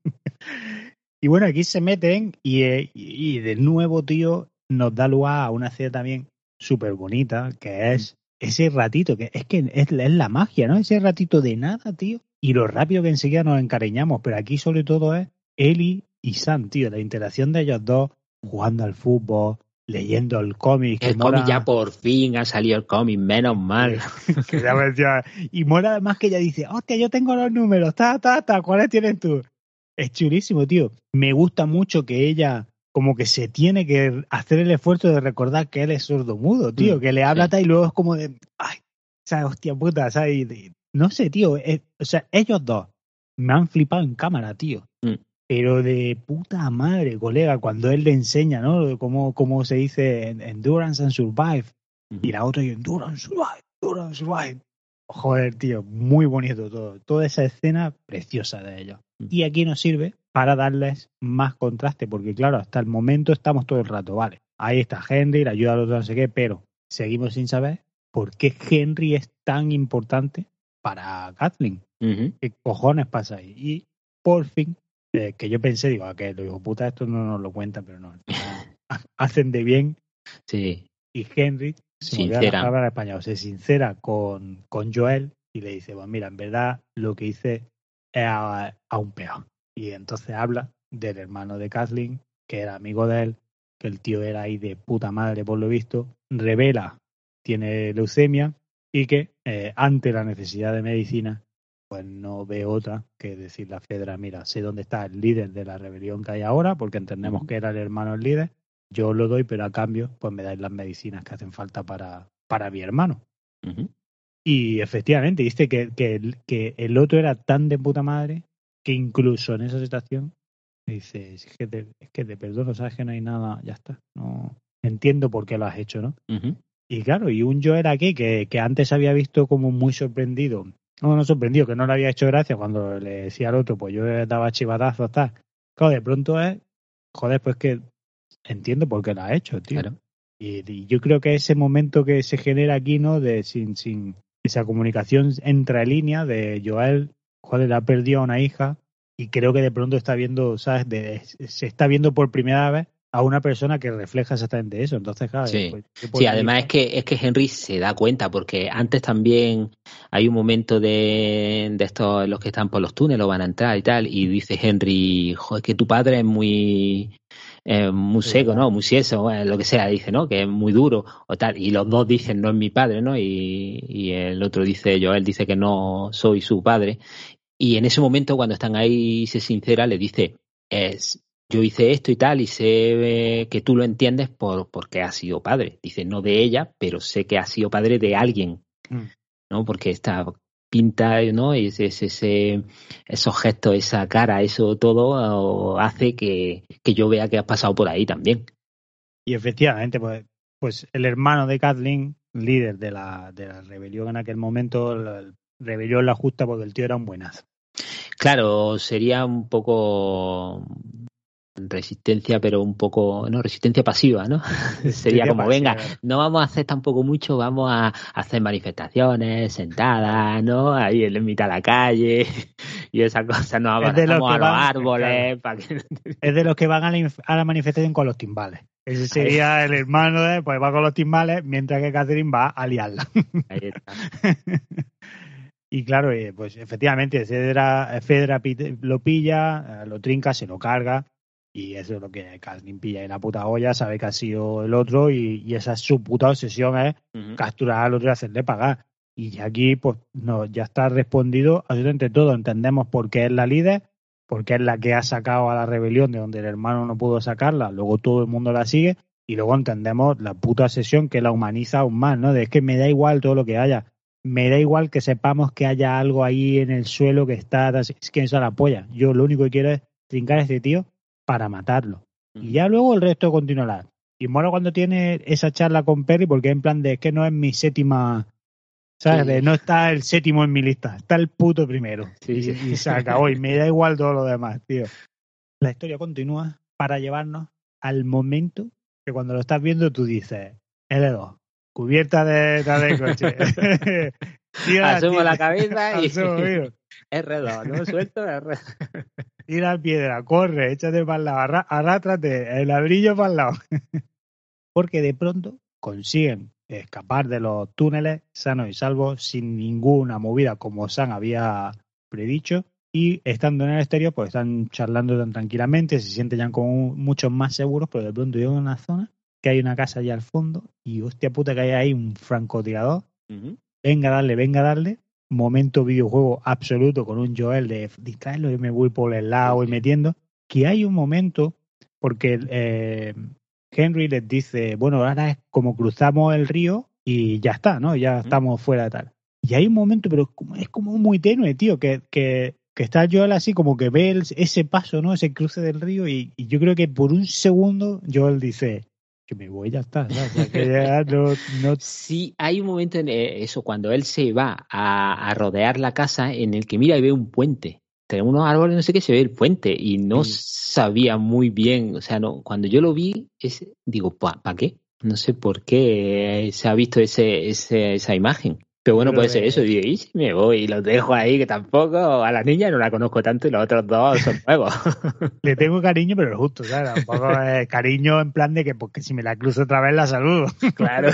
Y bueno, aquí se meten y, y, y de nuevo, tío, nos da lugar a una escena también súper bonita, que es ese ratito, que es que es, es la magia, ¿no? Ese ratito de nada, tío, y lo rápido que enseguida nos encariñamos, pero aquí sobre todo es Ellie y Sam, tío, la interacción de ellos dos jugando al fútbol, leyendo el cómic. El cómic ya por fin ha salido el cómic, menos mal. que ya me decía, y mola además que ella dice, hostia, yo tengo los números, ta, ta, ta, ¿cuáles tienes tú? Es chulísimo, tío. Me gusta mucho que ella como que se tiene que hacer el esfuerzo de recordar que él es sordomudo, tío, mm, que le habla sí. tal y luego es como de, ay, ¿sabes? Hostia puta, ¿sabes? No sé, tío, es, o sea, ellos dos me han flipado en cámara, tío. Mm. Pero de puta madre, colega, cuando él le enseña, ¿no? Cómo, cómo se dice Endurance and Survive. Mm. Y la otra, Endurance, Survive, Endurance, Survive. Joder, tío, muy bonito todo. Toda esa escena preciosa de ellos. Y aquí nos sirve para darles más contraste, porque claro, hasta el momento estamos todo el rato, vale, ahí está Henry, le ayuda al otro no sé qué, pero seguimos sin saber por qué Henry es tan importante para Kathleen. Uh-huh. ¿Qué cojones pasa ahí? Y por fin, eh, que yo pensé, digo, que lo digo, puta, esto no nos lo cuentan, pero no, no hacen de bien. Sí. Y Henry, se me olvida la palabra en español, se sincera con, con Joel y le dice, pues mira, en verdad lo que hice es a, a un peor. Y entonces habla del hermano de Kathleen, que era amigo de él, que el tío era ahí de puta madre por lo visto, revela, tiene leucemia y que eh, ante la necesidad de medicina, pues no ve otra que decirle a Fedra, mira, sé dónde está el líder de la rebelión que hay ahora, porque entendemos uh-huh. que era el hermano el líder, yo lo doy, pero a cambio, pues me dais las medicinas que hacen falta para, para mi hermano. Uh-huh. Y efectivamente, viste que, que, que el otro era tan de puta madre que incluso en esa situación dice, es que te, es que te perdono, sabes que no hay nada, ya está, no entiendo por qué lo has hecho, ¿no? Uh-huh. Y claro, y un Joel aquí que, que antes había visto como muy sorprendido, no, no sorprendido, que no le había hecho gracia cuando le decía al otro, pues yo daba chivatazos, tal. Claro, de pronto es, joder, pues que entiendo por qué lo ha hecho, tío. Claro. Y, y yo creo que ese momento que se genera aquí, ¿no? De sin, sin esa comunicación entre líneas de Joel, joder, ha perdido a una hija y creo que de pronto está viendo, ¿sabes? De, se está viendo por primera vez a una persona que refleja exactamente eso. Entonces, claro. Sí, pues, sí además es que, es que Henry se da cuenta, porque antes también hay un momento de, de estos, los que están por los túneles o van a entrar y tal, y dice Henry, joder, que tu padre es muy... Eh, muy seco, ¿no? Muy sieso, eh, lo que sea, dice, ¿no? Que es muy duro o tal. Y los dos dicen, no es mi padre, ¿no? Y, y el otro dice, Joel dice que no soy su padre. Y en ese momento, cuando están ahí, se sincera, le dice, es, yo hice esto y tal, y sé eh, que tú lo entiendes por porque has sido padre. Dice, no de ella, pero sé que has sido padre de alguien, mm. ¿no? Porque está... pinta, ¿no? Y ese, ese, esos gestos, esa cara, eso todo hace que, que yo vea que has pasado por ahí también. Y efectivamente, pues, pues el hermano de Kathleen, líder de la, de la rebelión en aquel momento, la rebelión la justa porque el tío era un buenazo. Claro, sería un poco resistencia, pero un poco, no, resistencia pasiva, ¿no? Resistencia sería como, pasiva. Venga, no vamos a hacer tampoco mucho, vamos a hacer manifestaciones, sentadas, ¿no? Ahí en mitad de la calle y esas cosas, nos abrazamos a los van, árboles. Claro. Para que... Es de los que van a la, a la manifestación con los timbales. Ese sería el hermano de, pues va con los timbales, mientras que Catherine va a liarla. Ahí está. Y claro, pues efectivamente, Fedra, Fedra lo pilla, lo trinca, se lo carga. Y eso es lo que Kathleen pilla en la puta olla, sabe que ha sido el otro y, y esa es su puta obsesión, es uh-huh. capturar al otro y hacerle pagar. Y aquí pues no, ya está respondido absolutamente todo. Entendemos por qué es la líder, porque es la que ha sacado a la rebelión de donde el hermano no pudo sacarla, luego todo el mundo la sigue y luego entendemos la puta obsesión que la humaniza aún más, ¿no? De es que me da igual todo lo que haya. Me da igual que sepamos que haya algo ahí en el suelo que está... Es que eso la polla. Yo lo único que quiero es trincar a este tío para matarlo. Y ya luego el resto continuará. Y mola cuando tiene esa charla con Perry porque en plan de es que no es mi séptima, ¿sabes? Sí. De no está el séptimo en mi lista, está el puto primero. Sí, y, sí. y se acabó y me da igual todo lo demás, tío. La historia continúa para llevarnos al momento que cuando lo estás viendo tú dices, L dos, cubierta de, de coche. Tira, Asumo tira, la cabeza y asumo, mío. R dos, ¿no? Suelto R dos. Tira piedra, corre, échate para el lado, arra- arrástrate, el ladrillo para el lado. Porque de pronto consiguen escapar de los túneles sanos y salvos sin ninguna movida como Sam había predicho. Y estando en el exterior, pues están charlando tan tranquilamente, se sienten ya como mucho más seguros, pero de pronto llegan a una zona que hay una casa allá al fondo y hostia puta que hay ahí un francotirador. Uh-huh. Venga a darle, venga a darle. Momento videojuego absoluto con un Joel de distraerlo y me voy por el lado Sí, y sí. metiendo. Que hay un momento, porque eh, Henry les dice, bueno, ahora es como cruzamos el río y ya está, ¿no? Ya estamos fuera de tal. Y hay un momento, pero es como, es como muy tenue, tío, que, que, que está Joel así como que ve el, ese paso, ¿no? Ese cruce del río y, y yo creo que por un segundo Joel dice que me voy, ya está, ¿sabes? O sea, que ya no, no... Sí, hay un momento en eso, cuando él se va a, a rodear la casa, en el que mira y ve un puente. Tenemos unos árboles, no sé qué, se ve el puente y no Sí. sabía muy bien, o sea, no, cuando yo lo vi, es, digo, ¿para pa qué? No sé por qué se ha visto ese, ese esa imagen. Pero bueno, puede ser eso, y digo, y si me voy y los dejo ahí, que tampoco, a la niña no la conozco tanto y los otros dos son nuevos. Le tengo cariño, pero lo justo, ¿sabes? Tampoco es cariño en plan de que porque si me la cruzo otra vez la saludo. Claro.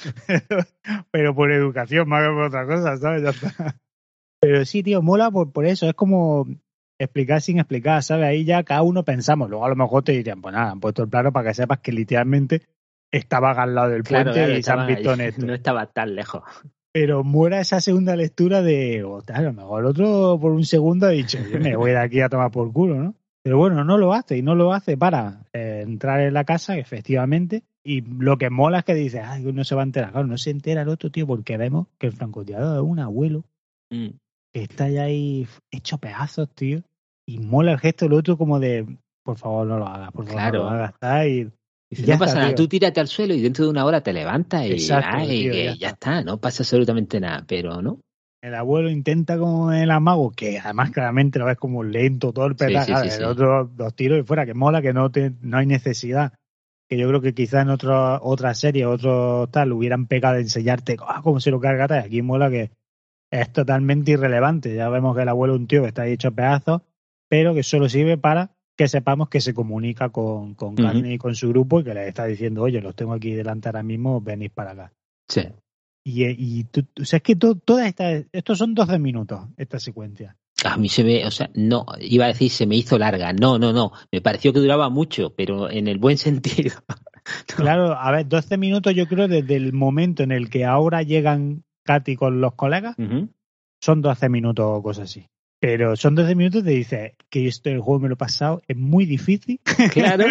Pero por educación más que por otra cosa, ¿sabes? Ya está. Pero sí, tío, mola por, por eso. Es como explicar sin explicar, ¿sabes? Ahí ya cada uno pensamos. Luego a lo mejor te dirían, pues nada, han puesto el plano para que sepas que literalmente estaba al lado del Claro, puente claro, y se han estaba, visto en esto. no estaba tan lejos. Pero muera esa segunda lectura de, o tal, a lo mejor otro por un segundo ha dicho, yo me voy de aquí a tomar por culo, ¿no? Pero bueno, no lo hace y no lo hace para eh, entrar en la casa, efectivamente. Y lo que mola es que dice, ay, uno se va a enterar. Claro, no se entera el otro, tío, porque vemos que el francotirador es un abuelo Mm. que está ya ahí hecho pedazos, tío. Y mola el gesto del otro como de, por favor, no lo hagas, por favor, no lo Claro. hagas. Está y, Dice, y ya no está, pasa nada, tío. tú tírate al suelo y dentro de una hora te levantas y, Exacto, ay, tío, que ya ya está. está, no pasa absolutamente nada, pero no. El abuelo intenta con el amago, que además claramente lo ves como lento, torpe, Sí, tal, sí, claro, sí, el sí. otro dos tiros y fuera, que mola, que no te, no hay necesidad. Que yo creo que quizás en otro, otra serie, otro tal, hubieran pecado de enseñarte ah, cómo se lo carga tal. Aquí mola que es totalmente irrelevante. Ya vemos que el abuelo es un tío que está hecho a pedazos, pero que solo sirve para que sepamos que se comunica con, con Uh-huh. Carney y con su grupo y que les está diciendo, oye, los tengo aquí delante ahora mismo, venid para acá. Sí. Y, y tú, o sea, es que to, toda esta, estos son doce minutos, esta secuencia. A mí se me, o sea, no, iba a decir se me hizo larga. No, no, no. Me pareció que duraba mucho, pero en el buen sentido. No. Claro, a ver, doce minutos yo creo desde el momento en el que ahora llegan Katy con los colegas, Uh-huh. son doce minutos o cosas así. Pero son doce minutos de dices que esto el juego me lo he pasado, es muy difícil. Claro.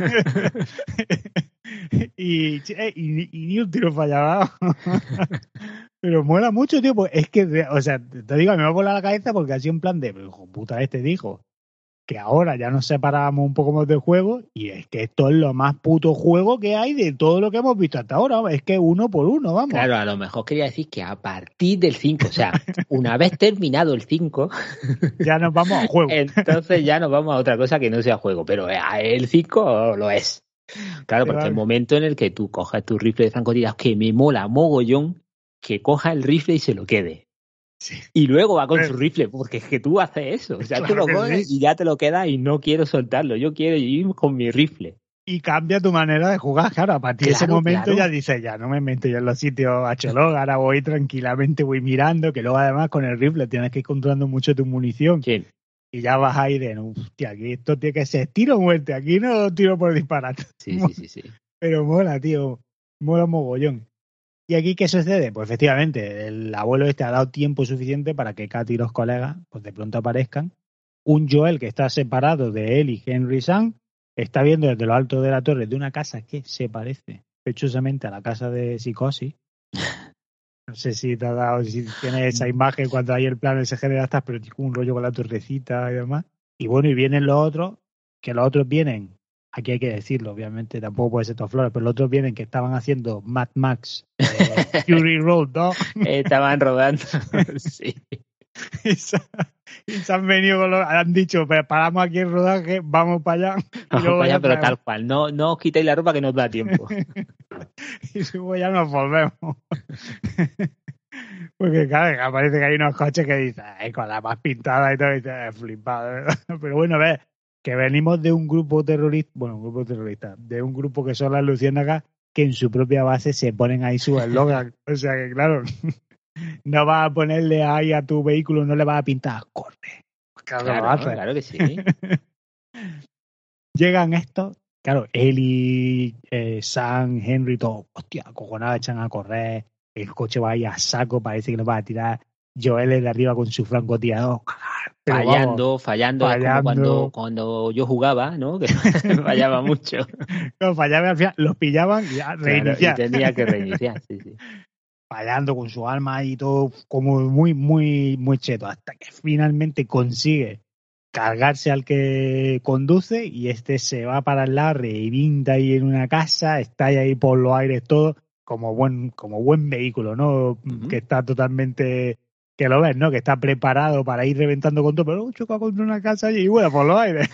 y, y, y ni un tiro fallaba. Pero mola mucho, tío. Pues es que, o sea, te digo, me va a volar la cabeza porque así en plan de, hijo puta, este dijo que ahora ya nos separamos un poco más del juego y es que esto es lo más puto juego que hay de todo lo que hemos visto hasta ahora. Es que uno por uno, vamos. Claro, a lo mejor quería decir que a partir del cinco, o sea, una vez terminado el cinco, ya nos vamos a juego. Entonces ya nos vamos a otra cosa que no sea juego, pero el cinco lo es. Claro, porque el momento en el que tú cojas tu rifle de francotirador, que me mola mogollón, que coja el rifle y se lo quede. Sí. Y luego va con su rifle, porque es que tú haces eso. O sea, claro tú lo coges sí. y ya te lo quedas y no quiero soltarlo. Yo quiero ir con mi rifle. Y cambia tu manera de jugar, claro. A partir claro, de ese momento claro. ya dices, ya no me meto yo en los sitios a cholón, ahora voy tranquilamente, voy mirando, que luego además con el rifle tienes que ir controlando mucho tu munición. Sí. Y ya vas ahí de, hostia, aquí esto tiene que ser tiro o muerte, aquí no tiro por disparar. Sí, sí, sí, sí. Pero mola, tío, mola mogollón. ¿Y aquí qué sucede? Pues efectivamente, el abuelo este ha dado tiempo suficiente para que Katy y los colegas pues de pronto aparezcan. Un Joel que está separado de él y Henry Sam está viendo desde lo alto de la torre de una casa que se parece pechosamente a la casa de Psicosis. No sé si te ha dado, si tienes esa imagen cuando hay el plano se genera hasta, pero un rollo con la torrecita y demás. Y bueno, y vienen los otros, que los otros vienen aquí hay que decirlo, obviamente, tampoco puede ser todo flores, pero los otros vienen que estaban haciendo Mad Max, eh, Fury Road dos. Estaban rodando, sí. Y se, y se han venido con los, han dicho, pues paramos aquí el rodaje, vamos para allá. Y Vamos luego para ya allá, pero traemos. tal cual. No, no os quitéis la ropa que nos da tiempo. Y luego ya nos volvemos. Porque claro, aparece que hay unos coches que dicen, "Ay, con la más pintada y todo", y dices, flipado, de verdad. Pero bueno, ves, que venimos de un grupo terrorista, bueno, un grupo terrorista, de un grupo que son las luciérnagas, que en su propia base se ponen ahí su eslogan. O sea que claro, no vas a ponerle ahí a tu vehículo, no le vas a pintar, corre. Claro, que lo Claro, haces. claro que sí. Llegan estos, claro, Ellie, eh, Sam, Henry, todo, hostia, acojonados, echan a correr, el coche va ahí a saco, parece que nos va a tirar. Joel es de arriba con su francotirador, pero Fallando, vamos, fallando, es como fallando. cuando, cuando yo jugaba, ¿no? Que fallaba mucho. No, fallaba al final, los pillaban y ya Claro, y reiniciar. tenía que reiniciar, sí, sí. Fallando con su alma y todo como muy, muy, muy cheto, hasta que finalmente consigue cargarse al que conduce y este se va para el lado, revienta ahí en una casa, está ahí por los aires todo, como buen, como buen vehículo, ¿no? Uh-huh. Que está totalmente, que lo ves, ¿no? Que está preparado para ir reventando con todo, pero choca contra una casa y vuela por los aires.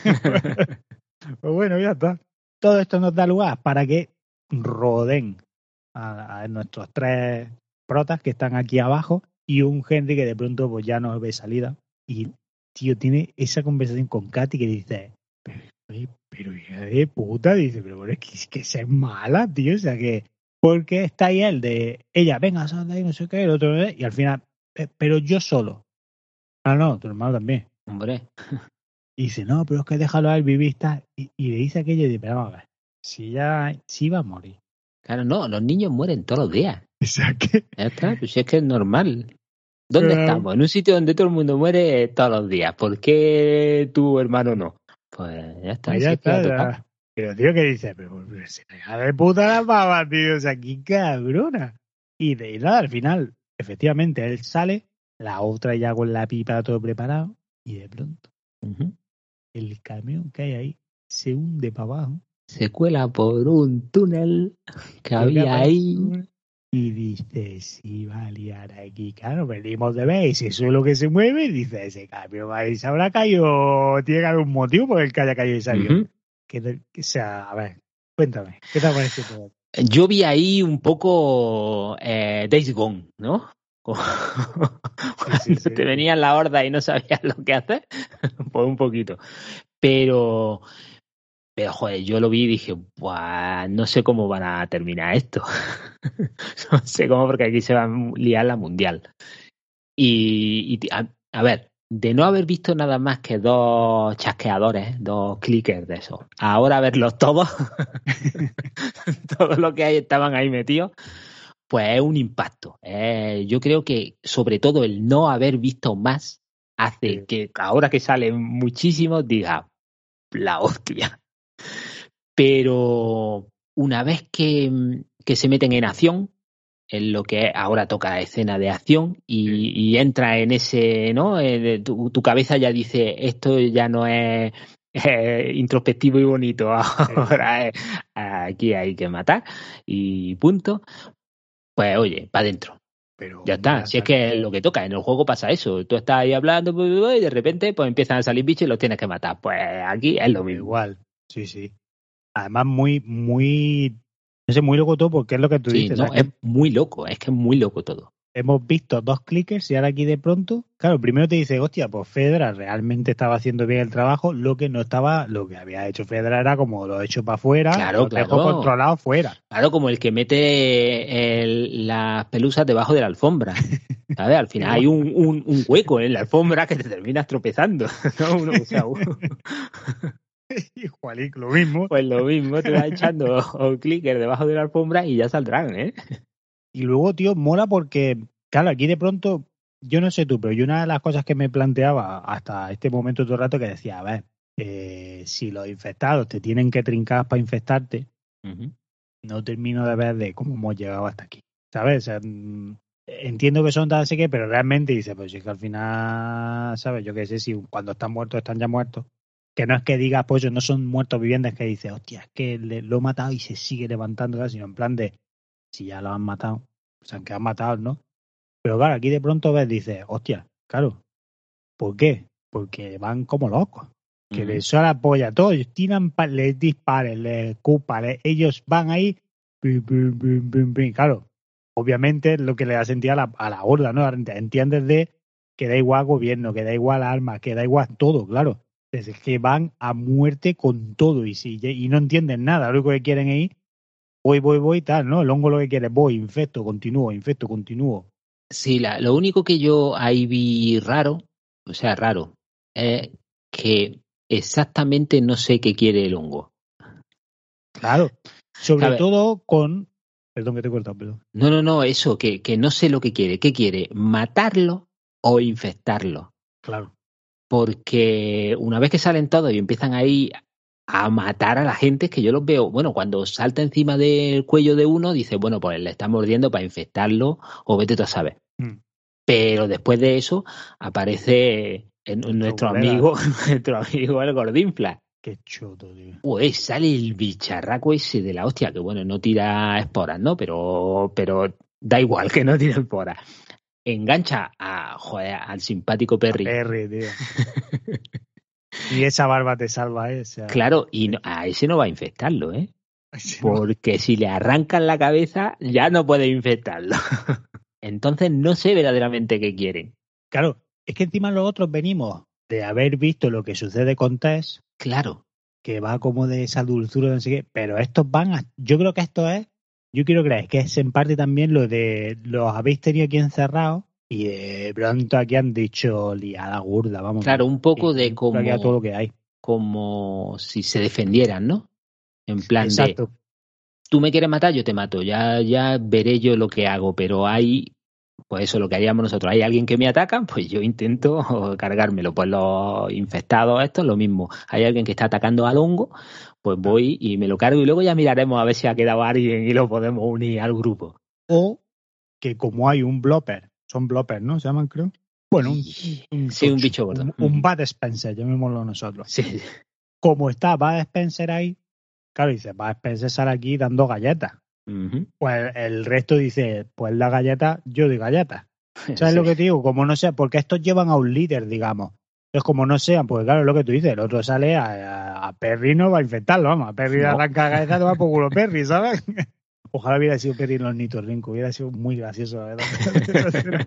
Pues bueno, ya está. Todo esto nos da lugar para que roden a, a nuestros tres protas que están aquí abajo y un Henry que de pronto pues ya no ve salida y tío tiene esa conversación con Katy que dice pero, pero hija de puta, dice, pero bueno, es que, es que es mala, tío, o sea que porque está ahí él de ella, venga, sal de ahí, no sé qué, el otro, y al final, pero yo solo. Ah, no, tu hermano también. Hombre. Y dice, no, pero es que déjalo a él vivir, está. Y, y le dice aquello y dice, pero vamos a ver, si ya, si va a morir. Claro, no, los niños mueren todos los días. O sea que... Ya está, pues si es que es normal. ¿Dónde uh, estamos? En un sitio donde todo el mundo muere todos los días. ¿Por qué tu hermano no? Pues ya está, pues si ya es que está, ha tocado. Ya. Pero tío, ¿qué dice? Pero, pero si la hija de puta la pava, tío, o sea, qué cabrona. Y de y nada, al final, efectivamente, él sale, la otra ya con la pipa todo preparado, y de pronto, uh-huh. el camión que hay ahí se hunde para abajo. Se cuela por un túnel que había ahí. Y dice, si va a liar aquí, claro, venimos de ver, y si eso es lo que se mueve, dice, ese camión ahí se habrá caído, tiene que haber un motivo por el que haya caído ese avión. Uh-huh. Que, que sea, a ver, cuéntame, ¿qué te parece todo? Yo vi ahí un poco eh, Days Gone, ¿no? Sí, sí, sí. Te venían la horda y no sabías lo que hacer, pues un poquito. Pero, pero joder, yo lo vi y dije, buah, no sé cómo van a terminar esto. No sé cómo, porque aquí se va a liar la mundial. Y, y a, a ver, de no haber visto nada más que dos chasqueadores, dos clickers de esos, ahora verlos todos, todo lo que hay estaban ahí metidos, pues es un impacto. Eh, yo creo que sobre todo el no haber visto más hace sí. que ahora que salen muchísimos diga la hostia. Pero una vez que, que se meten en acción, en lo que ahora toca escena de acción y, sí. y entra en ese, ¿no? Eh, tu, tu cabeza ya dice, esto ya no es eh, introspectivo y bonito, ahora sí. es, aquí hay que matar y punto. Pues oye, para adentro. Pero ya está, ya si está. Es que es lo que toca, en el juego pasa eso, tú estás ahí hablando y de repente pues empiezan a salir bichos y los tienes que matar. Pues aquí es lo mismo. Igual, sí, sí. Además muy, muy, no sé, muy loco todo porque es lo que tú sí, dices. No, ¿sabes? es muy loco, es que es muy loco todo. Hemos visto dos clickers y ahora aquí de pronto, claro, primero te dice, hostia, pues Fedra realmente estaba haciendo bien el trabajo, lo que no estaba, lo que había hecho Fedra era como lo hecho para afuera, claro, lo claro. dejó controlado fuera. Claro, como el que mete el, las pelusas debajo de la alfombra. ¿Sabes? Al final hay un, un, un hueco en la alfombra que te terminas tropezando, ¿no? Uno, o sea, uno... Igual, lo mismo. Pues lo mismo, te vas echando un clicker debajo de la alfombra y ya saldrán, ¿eh? Y luego, tío, mola porque, claro, aquí de pronto, yo no sé tú, pero yo una de las cosas que me planteaba hasta este momento todo el rato que decía, a ver, eh, si los infectados te tienen que trincar para infectarte, uh-huh. no termino de ver de cómo hemos llegado hasta aquí, ¿sabes? O sea, entiendo que son tan así que, pero realmente dice, pues es que al final, ¿sabes? Yo qué sé, si cuando están muertos están ya muertos. Que no es que digas, pues no son muertos vivientes que dices, hostia, es que le, lo he matado y se sigue levantando, ¿sabes? Sino en plan de, si ya lo han matado, o sea, que han matado, ¿no? Pero claro, aquí de pronto ves, dices, hostia, claro, ¿por qué? Porque van como locos. Que Ujú. les suena la polla, todos ellos tiran, pa- les disparen, les escupan, les- ellos van ahí, pim, pim, pim, pim, pim. Claro, obviamente es lo que le da sentido a la, a la horda, ¿no? Entiendes de que da igual gobierno, que da igual armas, que da igual todo, claro. Es que van a muerte con todo y si y no entienden nada, lo único que quieren es ir, voy, voy, voy, tal, ¿no? El hongo lo que quiere es voy, infecto, continúo, infecto, continúo. Sí, la, lo único que yo ahí vi raro, o sea, raro, es que exactamente no sé qué quiere el hongo. Claro, sobre ¿Sabes? todo con... Perdón que te he cortado, perdón. No, no, no, eso, que, que no sé lo que quiere. ¿Qué quiere? ¿Matarlo o infectarlo? Claro. Porque una vez que salen todos y empiezan ahí a matar a la gente, es que yo los veo, bueno, cuando salta encima del cuello de uno, dice, bueno, pues le está mordiendo para infectarlo o vete tú a saber. Mm. Pero después de eso aparece en- Nuestro nuestro colega, amigo, nuestro amigo el Gordinflas. qué choto, tío. Pues sale el bicharraco ese de la hostia, que bueno, no tira esporas, ¿no? Pero, pero da igual que no tire esporas. Engancha a, joder, al simpático A Perry. Perry, tío. Y esa barba te salva, ¿eh? O sea, Claro, y no- a ese no va a infectarlo, ¿eh? si no- Porque si le arrancan la cabeza, ya no puede infectarlo. Entonces no sé verdaderamente qué quieren. Claro, es que encima nosotros venimos de haber visto lo que sucede con Tess, Claro, que va como de esa dulzura, no sé qué, pero estos van a... Yo creo que esto es, yo quiero creer que es en parte también lo de los habéis tenido aquí encerrados y de pronto aquí han dicho liada gorda, vamos, claro, que, un poco que de dentro aquí a todo como, lo que hay. como si se defendieran, ¿no? En plan de, Exacto. tú me quieres matar, yo te mato, ya, ya veré yo lo que hago, pero hay, pues eso, lo que haríamos nosotros, hay alguien que me ataca, pues yo intento cargármelo, pues los infectados estos, lo mismo, hay alguien que está atacando al hongo, pues voy y me lo cargo y luego ya miraremos a ver si ha quedado alguien y lo podemos unir al grupo. O que como hay un blopper, son bloppers, ¿no? Se llaman, creo. Bueno, un, Y... un Sí, un tocho, bicho gordo. un, un Bud Spencer, llamémoslo nosotros. Sí. Como está Bud Spencer ahí, claro, dice, Bud Spencer sale aquí dando galletas. Uh-huh. Pues el resto dice, pues la galleta, yo doy galletas. ¿Sabes Sí. lo que te digo? Como no sea, porque estos llevan a un líder, digamos. Entonces, como no sean, pues claro, es lo que tú dices, el otro sale a, a, a Perry, no va a infectarlo, vamos, a Perry le No. arranca galletas, va por culo Perry, ¿sabes? Ojalá hubiera sido Perry en los nitorrincos, hubiera sido muy gracioso, la verdad.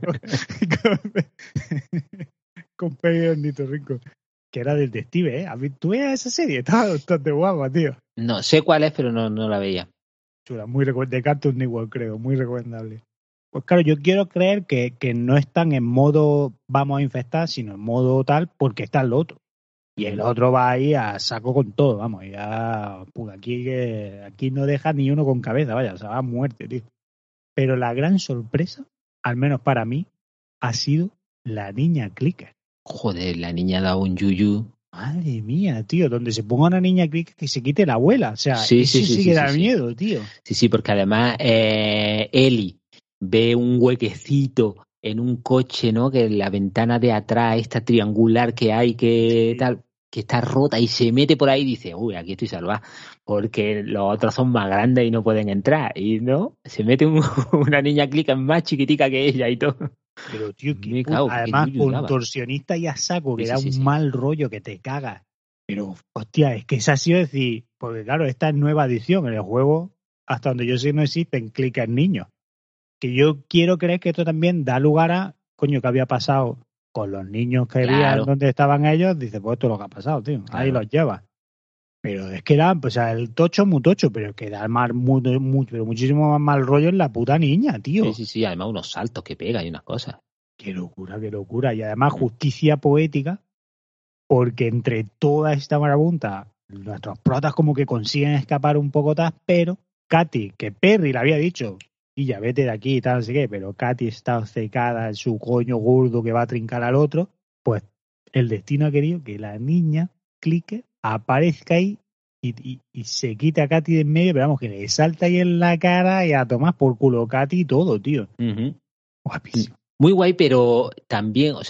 Con Perry en los nitorrincos. Que era detective, ¿eh? A mí, tú veías esa serie, estaba bastante guapa, tío. No, sé cuál es, pero no, no la veía. Chula, muy recu- de Cartoon Network, creo, muy recomendable. Pues claro, yo quiero creer que, que no están en modo vamos a infectar, sino en modo tal porque está el otro. Y el otro va ahí a saco con todo, vamos, ya, pues aquí, que- aquí no deja ni uno con cabeza, vaya, o sea, va a muerte, tío. Pero la gran sorpresa, al menos para mí, ha sido la niña Clicker. Joder, la niña ha dado un yuyu. Madre mía, tío, donde se ponga una niña Clicker que se quite la abuela, o sea, Sí, eso sí, sí, sí, sí, que sí, da sí. miedo, tío. Sí, sí, porque además eh, Eli ve un huequecito en un coche, ¿no? Que la ventana de atrás, esta triangular que hay, que Sí. tal, que está rota y se mete por ahí y dice, uy, aquí estoy salvada, porque los otros son más grandes y no pueden entrar. Y no, se mete un, una niña clica más chiquitica que ella y todo. Pero, tío, qué Me puta. cago, qué Además, yuyu daba. contorsionista y a saco, Sí, que sí, da sí, un sí. mal rollo que te caga. Pero, hostia, es que esa ha sido decir, porque claro, esta es nueva edición. En el juego, hasta donde yo sé, no existen clickers niños. Que yo quiero creer que esto también da lugar a, coño, ¿qué había pasado con los niños que había Claro, donde estaban ellos? Dice, pues esto es lo que ha pasado, tío. Ahí claro. los lleva. Pero es que da, pues, o sea, el tocho es muy tocho, pero es que da mal, muy, muy- pero muchísimo más mal rollo en la puta niña, tío. Sí, sí, sí, además unos saltos que pega y unas cosas. Qué locura, qué locura. Y además Mm. justicia poética, porque entre toda esta marabunta, nuestros protas como que consiguen escapar un poco más, pero Katy, que Perry le había dicho, y ya vete de aquí y tal, no sé qué, pero Katy está obcecada en su coño gordo que va a trincar al otro, pues el destino ha querido que la niña clique, aparezca ahí y, y, y se quita a Katy de en medio, pero vamos, que le salta ahí en la cara y a tomar por culo Katy y todo, tío. Uh-huh. Guapísimo. Muy guay, pero también, o sea,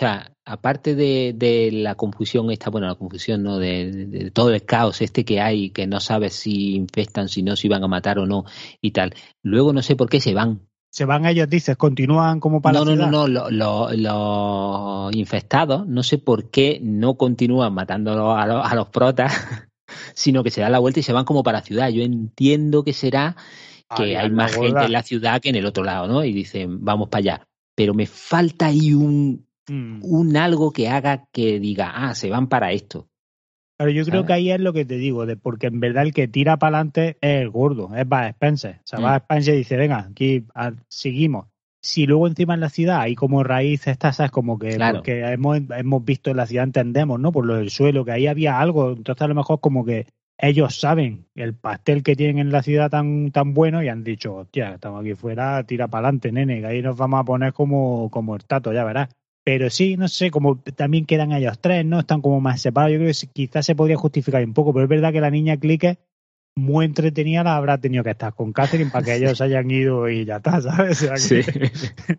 aparte de, de la confusión esta, bueno, la confusión, ¿no? De, de, de todo el caos este que hay, que no sabes si infestan, si no, si van a matar o no y tal. Luego no sé por qué se van. Se van ellos, dices, continúan como para No, la no, no, ciudad. no, los lo, lo infectados, no sé por qué no continúan matando a los, a los protas, sino que se dan la vuelta y se van como para la ciudad. Yo entiendo que será que hay Harían la más gente en gorda. la ciudad que en el otro lado, ¿no? Y dicen, vamos para allá. Pero me falta ahí un, Mm. un algo que haga que diga, ah, se van para esto. Pero yo creo que ¿Sabes? ahí es lo que te digo, de porque en verdad el que tira para adelante es el gordo, es Bud Spencer. O sea, Mm, Bud Spencer dice, venga, aquí a- seguimos. Si luego encima en la ciudad hay como raíces estas, ¿sabes? Como que claro, porque hemos, hemos visto en la ciudad, entendemos, ¿no? Por lo del suelo, que ahí había algo. Entonces a lo mejor como que ellos saben el pastel que tienen en la ciudad tan, tan bueno y han dicho, hostia, estamos aquí fuera, tira para adelante, nene, que ahí nos vamos a poner como, como el tato, ya verás. Pero sí, no sé, como también quedan ellos tres, ¿no? Están como más separados. Yo creo que sí, quizás se podría justificar un poco, pero es verdad que la niña Clique, muy entretenida, la habrá tenido que estar con Catherine para que ellos hayan ido y ya está, ¿sabes? O sea sí. que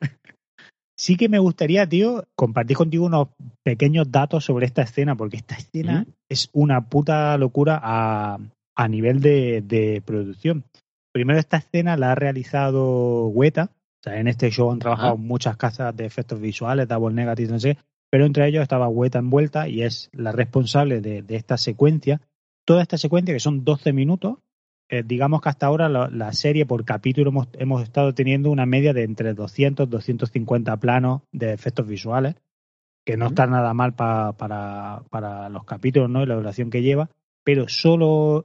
sí que me gustaría, tío, compartir contigo unos pequeños datos sobre esta escena, porque esta escena ¿Mm? es una puta locura a, a nivel de, de producción. Primero, esta escena la ha realizado Weta. O sea, en este show han trabajado Ajá. muchas casas de efectos visuales, Double Negative, no sé, pero entre ellos estaba Weta envuelta y es la responsable de, de esta secuencia. Toda esta secuencia, que son doce minutos, eh, digamos que hasta ahora la, la serie por capítulo hemos, hemos estado teniendo una media de entre doscientos, doscientos cincuenta planos de efectos visuales, que no ¿Mm? está nada mal pa, para, para los capítulos, ¿no? Y la duración que lleva, pero solo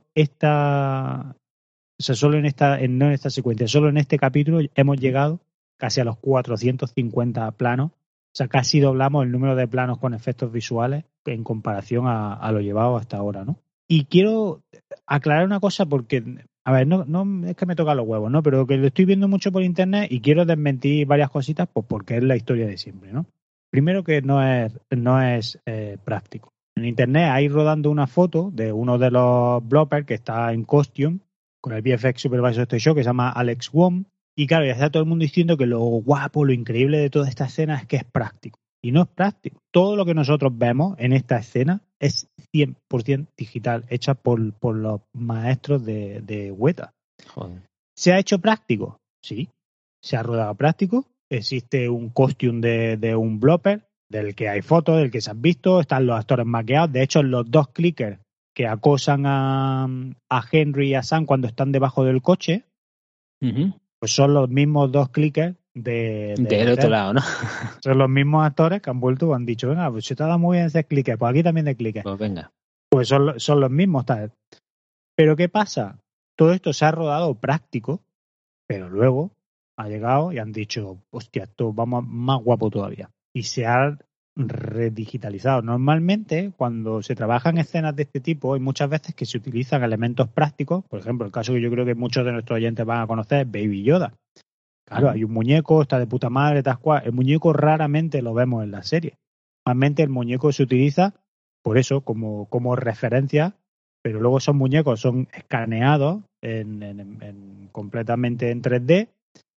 esta, o sea, solo en esta, en, no en esta secuencia, solo en este capítulo hemos ¿Mm? llegado casi a los cuatrocientos cincuenta planos. O sea, casi doblamos el número de planos con efectos visuales en comparación a, a lo llevado hasta ahora, ¿no? Y quiero aclarar una cosa porque, a ver, no, no es que me toca los huevos, ¿no? Pero que lo estoy viendo mucho por internet y quiero desmentir varias cositas, pues porque es la historia de siempre, ¿no? Primero que no es, no es eh, práctico. En internet hay rodando una foto de uno de los bloppers que está en costume con el V F X Supervisor de este show, que se llama Alex Wong. Y claro, ya está todo el mundo diciendo que lo guapo, lo increíble de toda esta escena es que es práctico. Y no es práctico. Todo lo que nosotros vemos en esta escena es cien por ciento digital, hecha por, por los maestros de, de Weta. Joder. ¿Se ha hecho práctico? Sí. ¿Se ha rodado práctico? Existe un costume de, de un blopper, del que hay fotos, del que se han visto, están los actores maqueados. De hecho, los dos clickers que acosan a, a Henry y a Sam cuando están debajo del coche, Uh-huh. pues son los mismos dos clickers de, del Del otro hotel. lado, ¿no? Son los mismos actores que han vuelto y han dicho, venga, pues se te ha dado muy bien ese clicker, pues aquí también de clicker. Pues venga. Pues son, son los mismos, tal. Pero ¿qué pasa? Todo esto se ha rodado práctico, pero luego ha llegado y han dicho, hostia, esto vamos más guapo todavía. Y se ha redigitalizado. Normalmente, cuando se trabajan escenas de este tipo, hay muchas veces que se utilizan elementos prácticos. Por ejemplo, el caso que yo creo que muchos de nuestros oyentes van a conocer es Baby Yoda. Claro, Uh-huh. hay un muñeco, está de puta madre, tal cual. El muñeco raramente lo vemos en la serie. Normalmente el muñeco se utiliza por eso, como, como referencia, pero luego esos muñecos son escaneados en, en, en completamente en tres D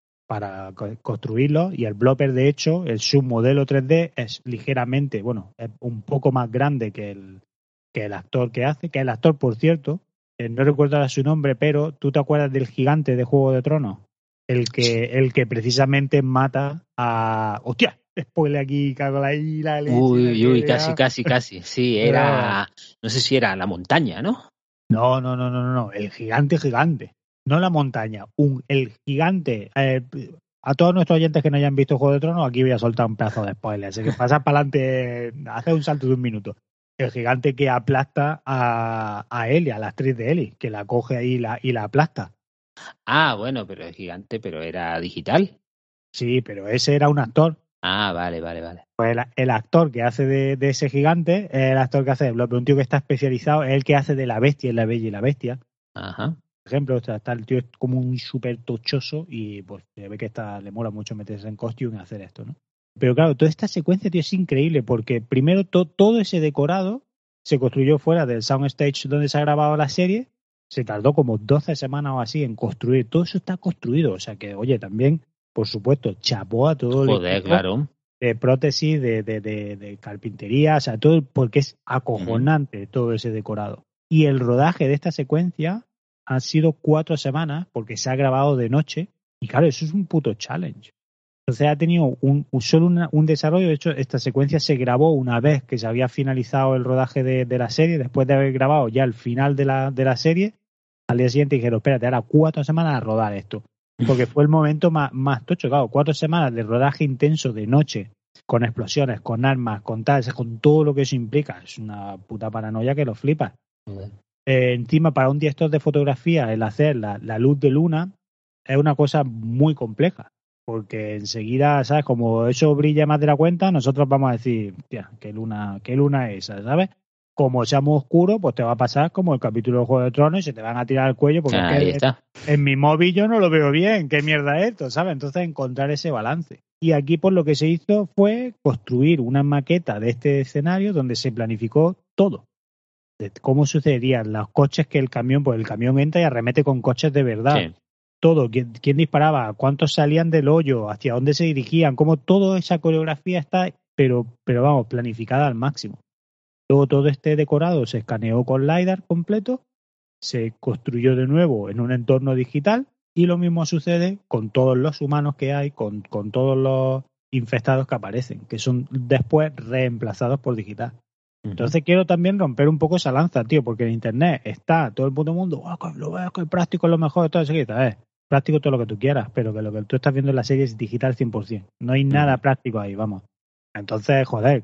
para co- construirlos y el blopper, de hecho, el submodelo tres D es ligeramente, bueno, es un poco más grande que el, que el actor que hace, que el actor, por cierto, eh, no recuerdo ahora su nombre, pero ¿tú te acuerdas del gigante de Juego de Tronos? El que, el que precisamente mata a... ¡Hostia! Spoiler aquí, cago ahí la leche, la Uy, que uy, he casi, liado. casi, casi. Sí, Pero, era, no sé si era la montaña, ¿no? no, no, no, no, no, no, el gigante gigante, no la montaña, un el gigante. Eh, a todos nuestros oyentes que no hayan visto Juego de Tronos, aquí voy a soltar un pedazo de spoiler, así que pasa para adelante, hace un salto de un minuto. El gigante que aplasta a, a Ellie, a la actriz de Ellie, que la coge ahí y la, y la aplasta. Ah, bueno, pero es gigante, pero era digital. Sí, pero ese era un actor. Ah, vale, vale, vale. Pues el, el actor que hace de, de ese gigante es el actor que hace de Blob, un tío que está especializado, es el que hace de la bestia en La Bella y la Bestia. Ajá. Por ejemplo, o sea, está el tío es como un súper tochoso y pues se ve que está, le mola mucho meterse en costume y hacer esto, ¿no? Pero claro, toda esta secuencia, tío, es increíble porque primero to, todo ese decorado se construyó fuera del soundstage donde se ha grabado la serie, se tardó como doce semanas o así en construir, todo eso está construido, o sea que, oye, también, por supuesto, chapó a todo el Joder, equipo claro. de prótesis, de, de, de, de carpintería, o sea, todo, porque es acojonante uh-huh. todo ese decorado. Y el rodaje de esta secuencia ha sido cuatro semanas, porque se ha grabado de noche, y claro, eso es un puto challenge. Entonces ha tenido un, un solo una, un desarrollo. De hecho, esta secuencia se grabó una vez que se había finalizado el rodaje de, de la serie, después de haber grabado ya el final de la, de la serie. Al día siguiente dijeron, espérate, ahora cuatro semanas a rodar esto. Porque fue el momento más, más tocho, claro, cuatro semanas de rodaje intenso de noche, con explosiones, con armas, con tal, con todo lo que eso implica. Es una puta paranoia que lo flipas. Uh-huh. Eh, encima, para un director de fotografía, el hacer la, la luz de luna es una cosa muy compleja. Porque enseguida, ¿sabes? Como eso brilla más de la cuenta, nosotros vamos a decir, tía, ¿qué luna, qué luna es esa, ¿sabes? Como sea muy oscuro, pues te va a pasar como el capítulo de Juego de Tronos y se te van a tirar al cuello porque Ahí es que está. En, en mi móvil yo no lo veo bien. ¿Qué mierda es esto, sabes? Entonces encontrar ese balance. Y aquí pues lo que se hizo fue construir una maqueta de este escenario donde se planificó todo. De cómo sucederían los coches que el camión, pues el camión entra y arremete con coches de verdad. Sí. Todo, ¿quién, quién disparaba, cuántos salían del hoyo, hacia dónde se dirigían, cómo toda esa coreografía está, pero, pero vamos, planificada al máximo. Luego todo este decorado se escaneó con LiDAR completo, se construyó de nuevo en un entorno digital y lo mismo sucede con todos los humanos que hay, con, con todos los infectados que aparecen, que son después reemplazados por digital. Uh-huh. Entonces quiero también romper un poco esa lanza, tío, porque en internet está todo el puto mundo, oh, lo veo, que el práctico es lo mejor de todo eso, ¿eh? Práctico todo lo que tú quieras, pero que lo que tú estás viendo en la serie es digital cien por ciento. No hay nada uh-huh. práctico ahí, vamos. Entonces, joder,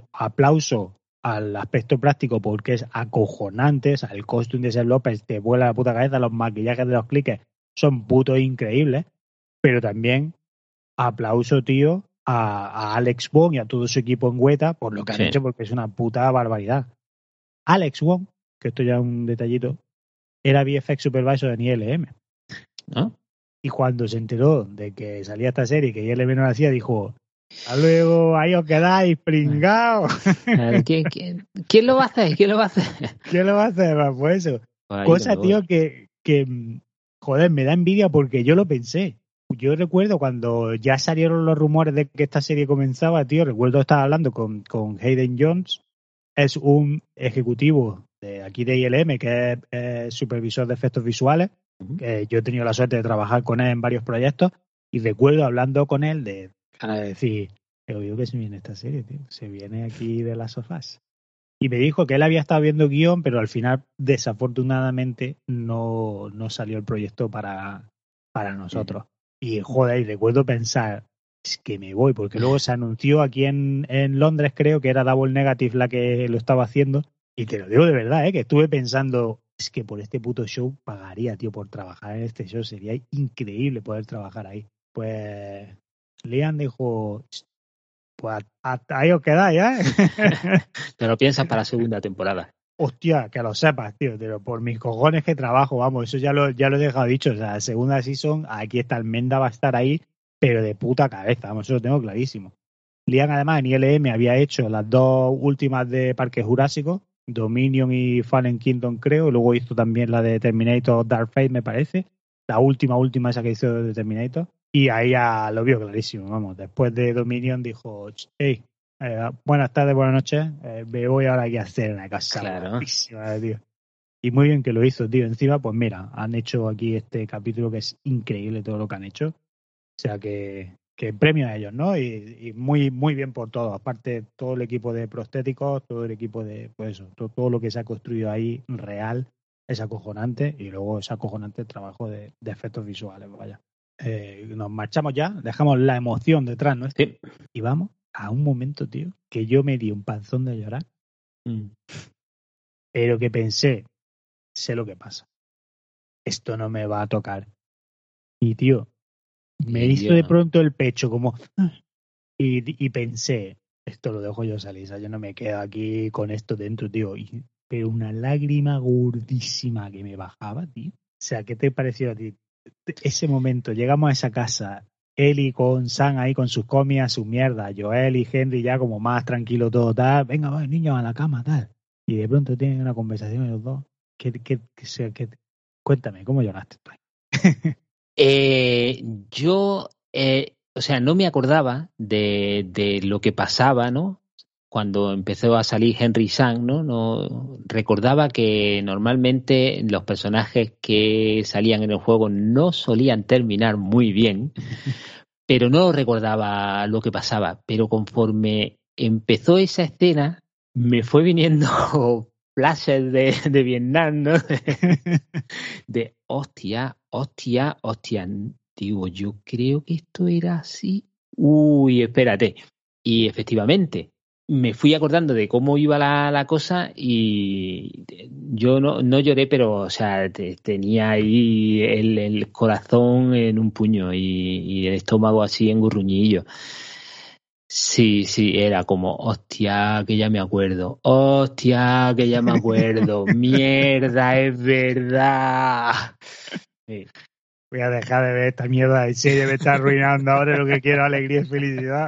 aplauso al aspecto práctico porque es acojonante. O sea, el costume de Seth López te vuela la puta cabeza, los maquillajes de los cliques son putos increíbles, pero también aplauso, tío, a, a Alex Wong y a todo su equipo en Weta por lo que han sí. hecho, porque es una puta barbaridad. Alex Wong, que esto ya es un detallito, era V F X Supervisor en I L M. ¿No? Y cuando se enteró de que salía esta serie, que I L M no la hacía, dijo, hasta luego, ahí os quedáis, pringaos. ¿Quién, quién, ¿Quién lo va a hacer? ¿Quién lo va a hacer? ¿Quién lo va a hacer? Pues eso. Ay, cosa, tío, que, que, joder, me da envidia porque yo lo pensé. Yo recuerdo cuando ya salieron los rumores de que esta serie comenzaba, tío, recuerdo estar hablando con, con Hayden Jones, es un ejecutivo de aquí de I L M, que es eh, supervisor de efectos visuales, que yo he tenido la suerte de trabajar con él en varios proyectos, y recuerdo hablando con él de, de decir, he oído que se viene esta serie, tío, se viene aquí de las sofás. Y me dijo que él había estado viendo guión, pero al final, desafortunadamente, no, no salió el proyecto para, para nosotros. Y joder, y recuerdo pensar, es que me voy, porque luego se anunció aquí en, en Londres, creo que era Double Negative la que lo estaba haciendo, y te lo digo de verdad, ¿eh? Que estuve pensando, es que por este puto show pagaría, tío, por trabajar en este show, sería increíble poder trabajar ahí. Pues Liam dijo, pues hasta ahí os quedáis, ¿eh? Te lo piensas para la segunda temporada. Hostia, que lo sepas, tío, pero por mis cojones que trabajo, vamos, eso ya lo, ya lo he dejado dicho, o sea, segunda season, aquí está Almenda, va a estar ahí, pero de puta cabeza, vamos, eso lo tengo clarísimo. Liam, además, en I L M había hecho las dos últimas de Parque Jurásico, Dominion y Fallen Kingdom, creo, luego hizo también la de Terminator Dark Fate, me parece, la última, última esa que hizo de Terminator, y ahí ya lo vio clarísimo, vamos, después de Dominion dijo, hey, Eh, buenas tardes, buenas noches. Eh, me voy ahora aquí a hacer una cosa claro. guapísima, tío. Y muy bien que lo hizo, tío. Encima, pues mira, han hecho aquí este capítulo que es increíble todo lo que han hecho. O sea que, que premio a ellos, ¿no? Y, y muy, muy bien por todo. Aparte, todo el equipo de prostéticos, todo el equipo de, pues eso, todo, todo lo que se ha construido ahí real es acojonante. Y luego es acojonante el trabajo de, de efectos visuales, vaya. Eh, nos marchamos ya, dejamos la emoción detrás, ¿no? Sí. Y vamos a un momento, tío, que yo me di un panzón de llorar, mm. pero que pensé, sé lo que pasa. Esto no me va a tocar. Y, tío, me hizo yo. de pronto el pecho como... Y, y pensé, esto lo dejo yo salir, ¿sabes? Yo no me quedo aquí con esto dentro, tío. Y, pero una lágrima gordísima que me bajaba, tío. O sea, ¿qué te pareció a ti? Ese momento, llegamos a esa casa... Eli con Sam ahí con sus comias, su mierda, Joel y Henry ya como más tranquilo todo, tal, venga, va, niños, a la cama, tal. Y de pronto tienen una conversación los dos. ¿Qué, qué, qué, qué, cuéntame, ¿cómo lloraste tú? eh, yo, eh, o sea, no me acordaba de, de lo que pasaba, ¿no? Cuando empezó a salir Henry Sang, ¿no? No recordaba que normalmente los personajes que salían en el juego no solían terminar muy bien, pero no recordaba lo que pasaba. Pero conforme empezó esa escena, me fue viniendo flashes de, de Vietnam, ¿no? De, de hostia, hostia, hostia. Digo, yo creo que esto era así. Uy, espérate. Y efectivamente, me fui acordando de cómo iba la, la cosa y yo no, no lloré, pero, o sea, te- tenía ahí el, el corazón en un puño y, y el estómago así en gurruñillo. Sí, sí, era como, hostia, que ya me acuerdo, hostia, que ya me acuerdo, mierda, es verdad. Sí. Voy a dejar de ver esta mierda de serie, me está arruinando ahora lo que quiero, alegría y felicidad.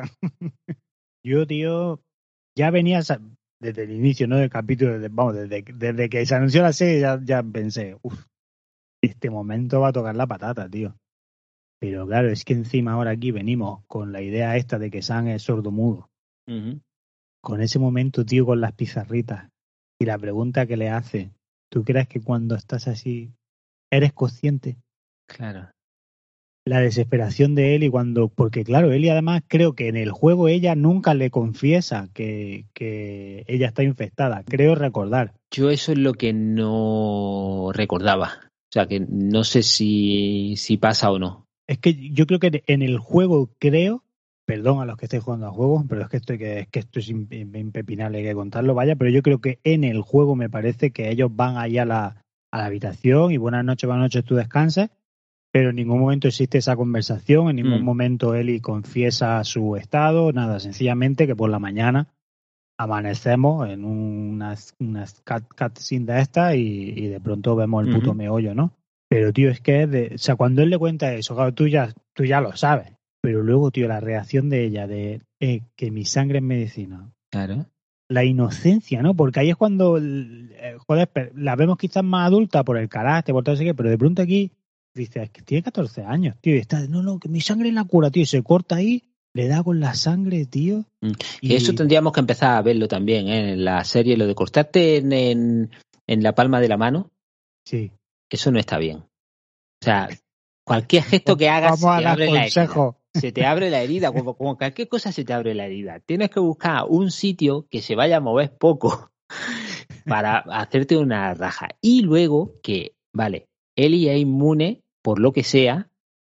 Yo, tío, ya venía sa- desde el inicio, ¿no? Del capítulo, desde, vamos, desde, desde que se anunció la serie ya, ya pensé, uff, este momento va a tocar la patata, tío. Pero claro, es que encima ahora aquí venimos con la idea esta de que Sam es sordomudo. Ujú, Con ese momento, tío, con las pizarritas y la pregunta que le hace, ¿tú crees que cuando estás así eres consciente? claro. La desesperación de él y cuando, porque claro, él y además creo que en el juego ella nunca le confiesa que, que ella está infectada, creo recordar. Yo eso es lo que no recordaba. O sea, que no sé si, si pasa o no. Es que yo creo que en el juego creo, perdón a los que estéis jugando a juegos, pero es que esto, que, es que esto es imp- impepinable, hay que contarlo, vaya, pero yo creo que en el juego me parece que ellos van ahí a la, a la habitación y buenas noches, buenas noches, tú descansas, pero en ningún momento existe esa conversación, en ningún Mm, momento Eli confiesa su estado, nada, sencillamente que por la mañana amanecemos en unas, unas cat, cutscene de estas y, y de pronto vemos el puto ujú. meollo, ¿no? Pero, tío, es que es de, o sea, cuando él le cuenta eso, claro, tú ya, tú ya lo sabes, pero luego, tío, la reacción de ella de eh, que mi sangre es medicina, Claro. la inocencia, ¿no? Porque ahí es cuando, eh, joder, pe- la vemos quizás más adulta por el carácter, por todo eso que, pero de pronto aquí dice, es que tiene catorce años, tío, y está, no, no, que mi sangre es la cura, tío, y se corta ahí, le da con la sangre, tío, Mm. Que eso y tendríamos que empezar a verlo también, ¿eh? En la serie, lo de cortarte en, en, en la palma de la mano, sí. eso no está bien. O sea, cualquier gesto que hagas se Vamos a te dar abre la herida. consejos. Se te abre la herida, como, como cualquier cosa se te abre la herida. Tienes que buscar un sitio que se vaya a mover poco para hacerte una raja. Y luego que, vale, Eli es inmune, por lo que sea,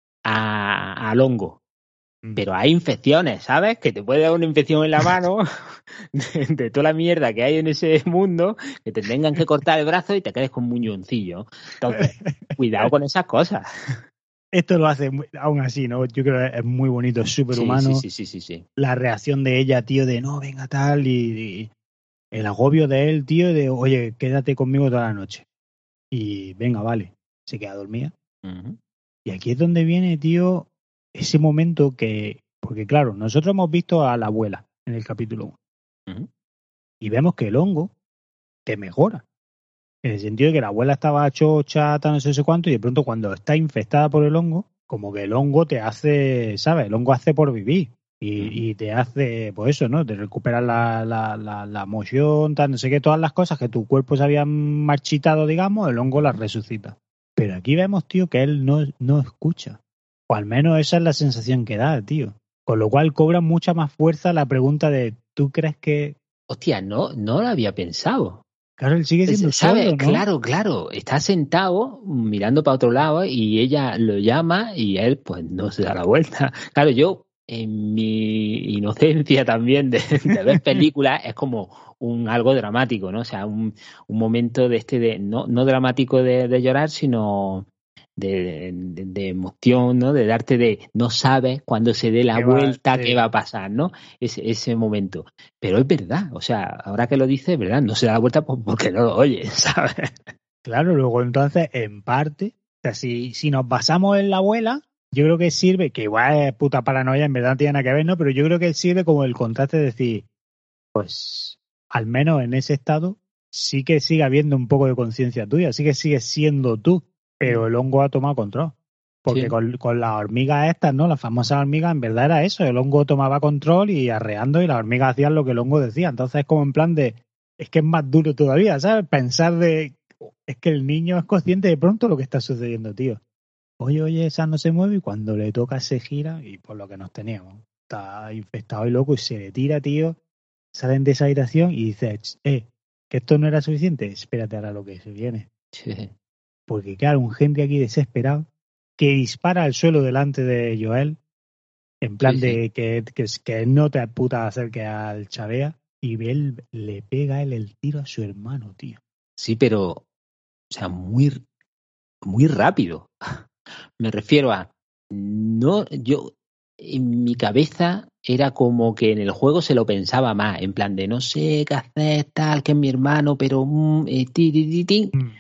a, al hongo. Pero hay infecciones, ¿sabes? Que te puede dar una infección en la mano de, de toda la mierda que hay en ese mundo, que te tengan que cortar el brazo y te quedes con muñoncillo. Entonces, cuidado con esas cosas. Esto lo hace muy- aún así, ¿no? Yo creo que es muy bonito, es súper Sí, sí, humano. sí, sí, sí, sí. La reacción de ella, tío, de no, venga tal, y, y el agobio de él, tío, de oye, quédate conmigo toda la noche. Y venga, vale. Se queda dormida. Ujú, Y aquí es donde viene, tío, ese momento que, porque claro, nosotros hemos visto a la abuela en el capítulo uno ujú. y vemos que el hongo te mejora. En el sentido de que la abuela estaba chocha, tal, no sé, no sé cuánto, y de pronto cuando está infectada por el hongo, como que el hongo te hace, ¿sabes? El hongo hace por vivir. Ujú. Y, y te hace, pues eso, ¿no? Te recupera la, la, la, la moción, tal, no sé qué, todas las cosas que tu cuerpo se había marchitado, digamos, el hongo las resucita. Pero aquí vemos, tío, que él no, no escucha. O al menos esa es la sensación que da, tío. Con lo cual cobra mucha más fuerza la pregunta de, ¿tú crees que, Hostia, no, no lo había pensado. claro, él sigue siendo ¿Sabes? sordo, ¿no? Claro, claro. Está sentado mirando para otro lado y ella lo llama y él pues no se da la vuelta. Claro, yo en mi inocencia también de, de ver películas es como un algo dramático, ¿no? O sea, un, un momento de este de no, no dramático de, de llorar, sino de, de, de emoción, ¿no? De darte de no sabes cuando se dé la Que va, vuelta qué sí. va a pasar, ¿no? Ese, ese momento. Pero es verdad, o sea, ahora que lo dices, es verdad, no se da la vuelta pues, porque no lo oye, ¿sabes? Claro, luego entonces, en parte, o sea, si, si nos basamos en la abuela, yo creo que sirve, que igual es puta paranoia, en verdad no tiene nada que ver, ¿no? Pero yo creo que sirve como el contraste de decir, pues, al menos en ese estado, sí que sigue habiendo un poco de conciencia tuya, sí que sigues siendo tú, pero el hongo ha tomado control. Porque Sí. con, con las hormigas estas, ¿no? Las famosas hormigas, en verdad era eso. El hongo tomaba control y arreando y las hormigas hacían lo que el hongo decía. Entonces es como en plan de... Es que es más duro todavía, ¿sabes? Pensar de... Es que el niño es consciente de pronto lo que está sucediendo, tío. Oye, oye, esa no se mueve y cuando le toca se gira y por lo que nos teníamos. Está infectado y loco y se le tira, tío. Salen de esa habitación y dices, eh, que esto no era suficiente. Espérate ahora lo que se viene. Sí. Porque claro, un Henry aquí desesperado que dispara al suelo delante de Joel, en plan Sí, sí. de que, que, que no te puta acerques al Chavea, y él le pega él el tiro a su hermano, tío. Sí, pero, o sea, muy, muy rápido. Me refiero a, no, yo, en mi cabeza era como que en el juego se lo pensaba más, en plan de no sé qué hacer, tal, que es mi hermano, pero, mm, eh, ti, ti, ti, ti. Mm.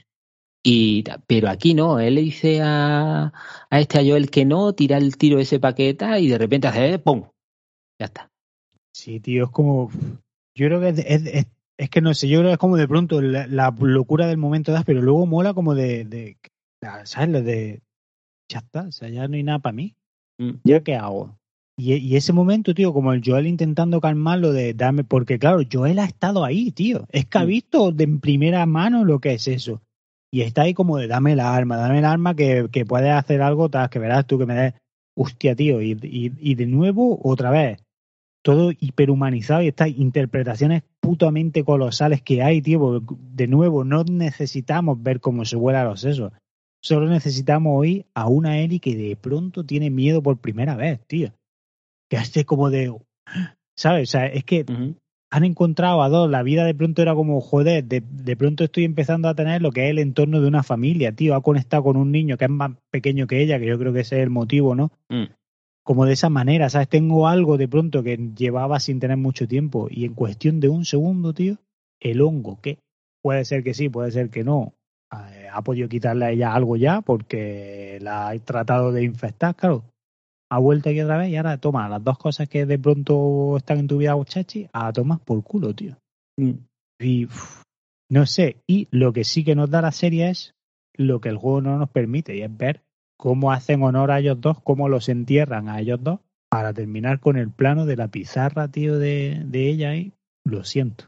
Y, pero aquí no, él le dice a, a este a Joel que no, tira el tiro ese paqueta y de repente hace, eh, ¡pum! Ya está. Sí, tío, es como... Yo creo que es, es, es, es que no sé, yo creo que es como de pronto la, la locura del momento, das, pero luego mola como de, de ¿sabes? Lo de, ya está, o sea, ya no hay nada para mí. Mm, ¿Yo qué hago? Y, y ese momento, tío, como el Joel intentando calmarlo de darme, porque claro, Joel ha estado ahí, tío. Es que ha mm, visto de en primera mano lo que es eso. Y está ahí como de dame el arma, dame el arma que, que puedes hacer algo, tal, que verás tú que me des. Hostia, tío. Y, y, y de nuevo, otra vez, todo hiperhumanizado y estas interpretaciones putamente colosales que hay, tío. Porque, de nuevo, no necesitamos ver cómo se vuela los sesos. Solo necesitamos oír a una Ellie que de pronto tiene miedo por primera vez, tío. Que hace como de... ¿Sabes? O sea, es que ujú. han encontrado a dos. La vida de pronto era como, joder, de, de pronto estoy empezando a tener lo que es el entorno de una familia, tío. Ha conectado con un niño que es más pequeño que ella, que yo creo que ese es el motivo, ¿no? Mm. Como de esa manera, ¿sabes? Tengo algo de pronto que llevaba sin tener mucho tiempo y en cuestión de un segundo, tío, el hongo, ¿qué? Puede ser que sí, puede ser que no. Eh, ha podido quitarle a ella algo ya porque la ha tratado de infectar, claro. Ha vuelto aquí otra vez y ahora toma las dos cosas que de pronto están en tu vida, chachi, a tomar por culo, tío. Mm. Y uf, no sé, y lo que sí que nos da la serie es lo que el juego no nos permite y es ver cómo hacen honor a ellos dos, cómo los entierran a ellos dos para terminar con el plano de la pizarra, tío, de, de ella ahí. Lo siento.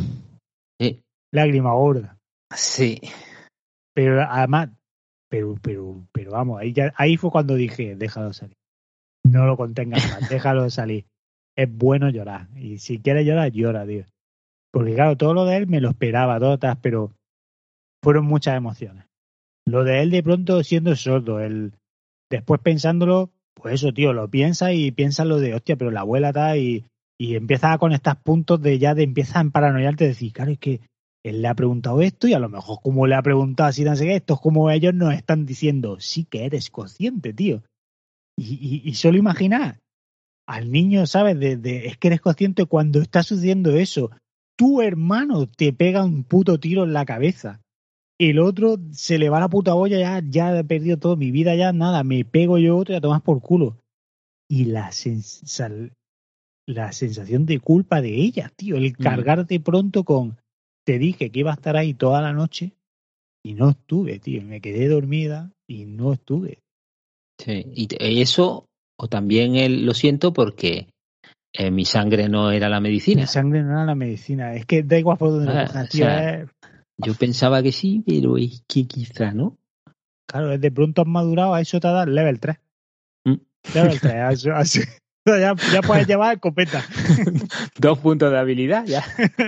Eh, Lágrima gorda. sí. Pero además, pero, pero, pero vamos, ahí, ya, ahí fue cuando dije, déjalo salir. No lo contengas más, déjalo salir. Es bueno llorar. Y si quieres llorar, llora, tío. Porque claro, todo lo de él me lo esperaba, todo tal, pero fueron muchas emociones. Lo de él de pronto siendo sordo, el después pensándolo, pues eso, tío, lo piensas y piensas lo de, hostia, pero la abuela está y, y empiezas a conectar puntos de ya de empiezas a emparanoiarte, decir, claro, es que él le ha preguntado esto y a lo mejor como le ha preguntado así, no sé qué, esto es como ellos nos están diciendo, sí que eres consciente, tío. Y, y, y solo imaginar al niño, ¿sabes? De, de, es que eres consciente cuando está sucediendo eso. Tu hermano te pega un puto tiro en la cabeza. El otro se le va la puta olla, ya, ya he perdido todo, mi vida ya nada, me pego yo otro y a tomar por culo. Y la, sens la sensación de culpa de ella, tío, el Mm. cargarte pronto con, te dije que iba a estar ahí toda la noche y no estuve, tío, me quedé dormida y no estuve. Sí. Y te- eso, o también el, lo siento porque eh, mi sangre no era la Mi medicina. sangre no era la medicina, es que da igual por donde lo Ah, cojas, o tío, sea, es... yo pensaba que sí, pero es que quizá no. Claro, es de pronto has madurado, a eso te da level tres. Mm. Level tres, a eso, a eso. Ya, ya puedes llevar escopeta. Dos puntos de habilidad ya.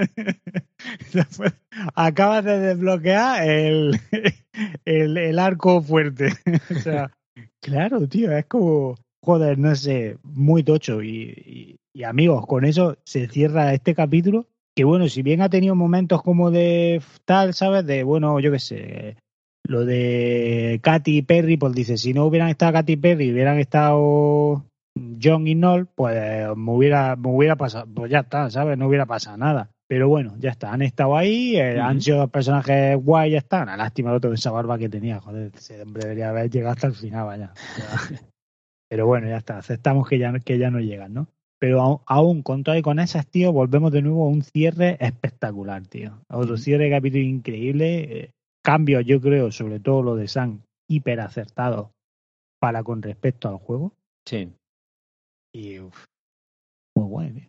Acabas de desbloquear el, el, el arco fuerte. O sea, claro, tío, es como, joder, no sé, muy tocho. Y, y, y amigos, con eso se cierra este capítulo. Que bueno, si bien ha tenido momentos como de tal, ¿sabes? De, bueno, yo qué sé, lo de Katy y Perry, pues dice, si no hubieran estado Katy y Perry, hubieran estado John y Noel, pues me hubiera, me hubiera pasado, pues ya está, ¿sabes? No hubiera pasado nada. Pero bueno, ya está, han estado ahí, eh, han Ujú. sido dos personajes guay, ya está. Una lástima el otro de esa barba que tenía, joder, ese hombre debería haber llegado hasta el final, vaya. O sea, pero bueno, ya está, aceptamos que ya, que ya no llegan, ¿no? Pero aún, aún con todo y con esas, tío, volvemos de nuevo a un cierre espectacular, tío. A otro Ujú. cierre de capítulo increíble. Eh, cambios, yo creo, sobre todo lo de Sam, hiper acertado. para con respecto al juego. Sí. Y uf, muy guay, tío.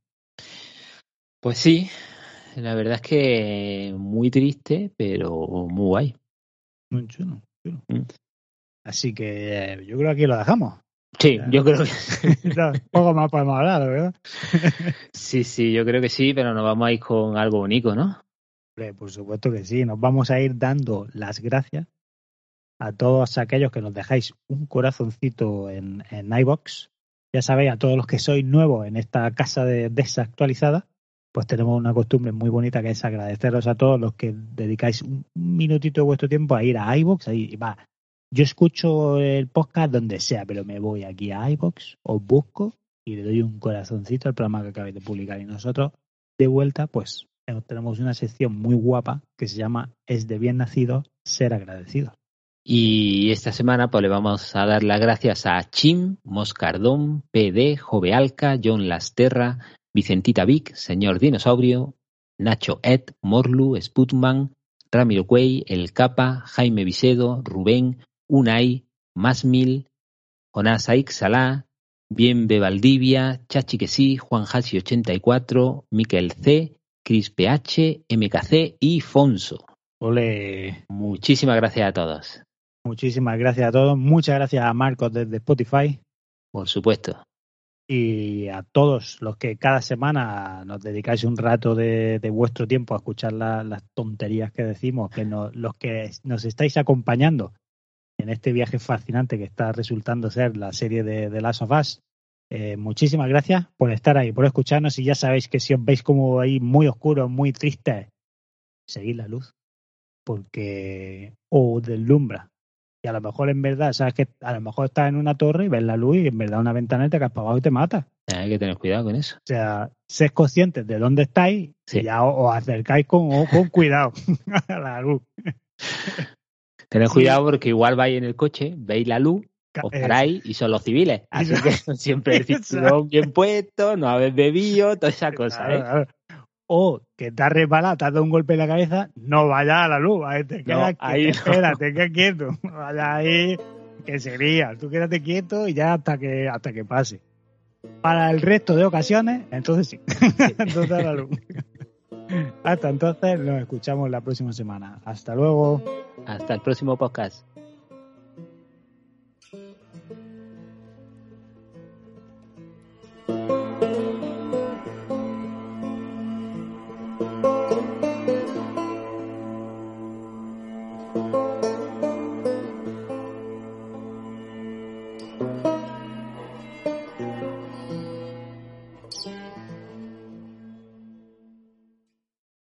Pues sí, la verdad es que muy triste, pero muy guay. Muy chulo, chulo. Mm. Así que eh, yo creo que aquí lo dejamos. Sí, Ya. yo creo que No, poco más podemos hablar, ¿verdad? sí, sí, yo creo que sí, pero nos vamos a ir con algo bonito, ¿no? Hombre, por supuesto que sí. Nos vamos a ir dando las gracias a todos aquellos que nos dejáis un corazoncito en, en iVoox. Ya sabéis, a todos los que sois nuevos en esta casa de desactualizada, pues tenemos una costumbre muy bonita que es agradeceros a todos los que dedicáis un minutito de vuestro tiempo a ir a iVoox. Ahí va. Yo escucho el podcast donde sea, pero me voy aquí a iVoox, os busco y le doy un corazoncito al programa que acabáis de publicar. Y nosotros, de vuelta, pues tenemos una sección muy guapa que se llama Es de bien nacido ser agradecido. Y esta semana pues le vamos a dar las gracias a Chim, Moscardón, P D, Jovealca, John Lasterra, Vicentita Vic, Señor Dinosaurio, Nacho Ed, Morlu, Sputman, Ramiro Cuey, El Capa, Jaime Vicedo, Rubén, Unai, Masmil, Jonás Aix Salá, Bienve Valdivia, Chachi que sí, Juan Hasi ochenta y cuatro, Miquel C, Cris P H, M K C y Fonso. Ole. Muchísimas gracias a todos. Muchísimas gracias a todos. Muchas gracias a Marcos desde Spotify. Por supuesto. Y a todos los que cada semana nos dedicáis un rato de, de vuestro tiempo a escuchar la, las tonterías que decimos, que no, los que nos estáis acompañando en este viaje fascinante que está resultando ser la serie de, de Last of Us. Eh, muchísimas gracias por estar ahí, por escucharnos. Y ya sabéis que si os veis como ahí muy oscuros, muy tristes, seguid la luz, porque os deslumbra. Y a lo mejor en verdad, sabes que a lo mejor estás en una torre y ves la luz y en verdad una ventana te caes para abajo y te mata. Hay que tener cuidado con eso. O sea, sed conscientes de dónde estáis Sí. y ya os, os acercáis con, con cuidado a la luz. Tened Sí. cuidado porque igual vais en el coche, veis la luz, os paráis y son los civiles. Así que siempre el cinturón bien puesto, no habéis bebido, toda esa cosa, ¿eh? Claro, claro. O que te has resbalado, te has dado un golpe en la cabeza, no vayas a la luz, ahí te quedas No, ahí quieto, no. espera, te quedas quieto, vaya ahí, que sería, tú quédate quieto y ya hasta que hasta que pase. Para el resto de ocasiones, entonces sí, entonces a la luz. Hasta entonces, nos escuchamos la próxima semana. Hasta luego. Hasta el próximo podcast. Thank you.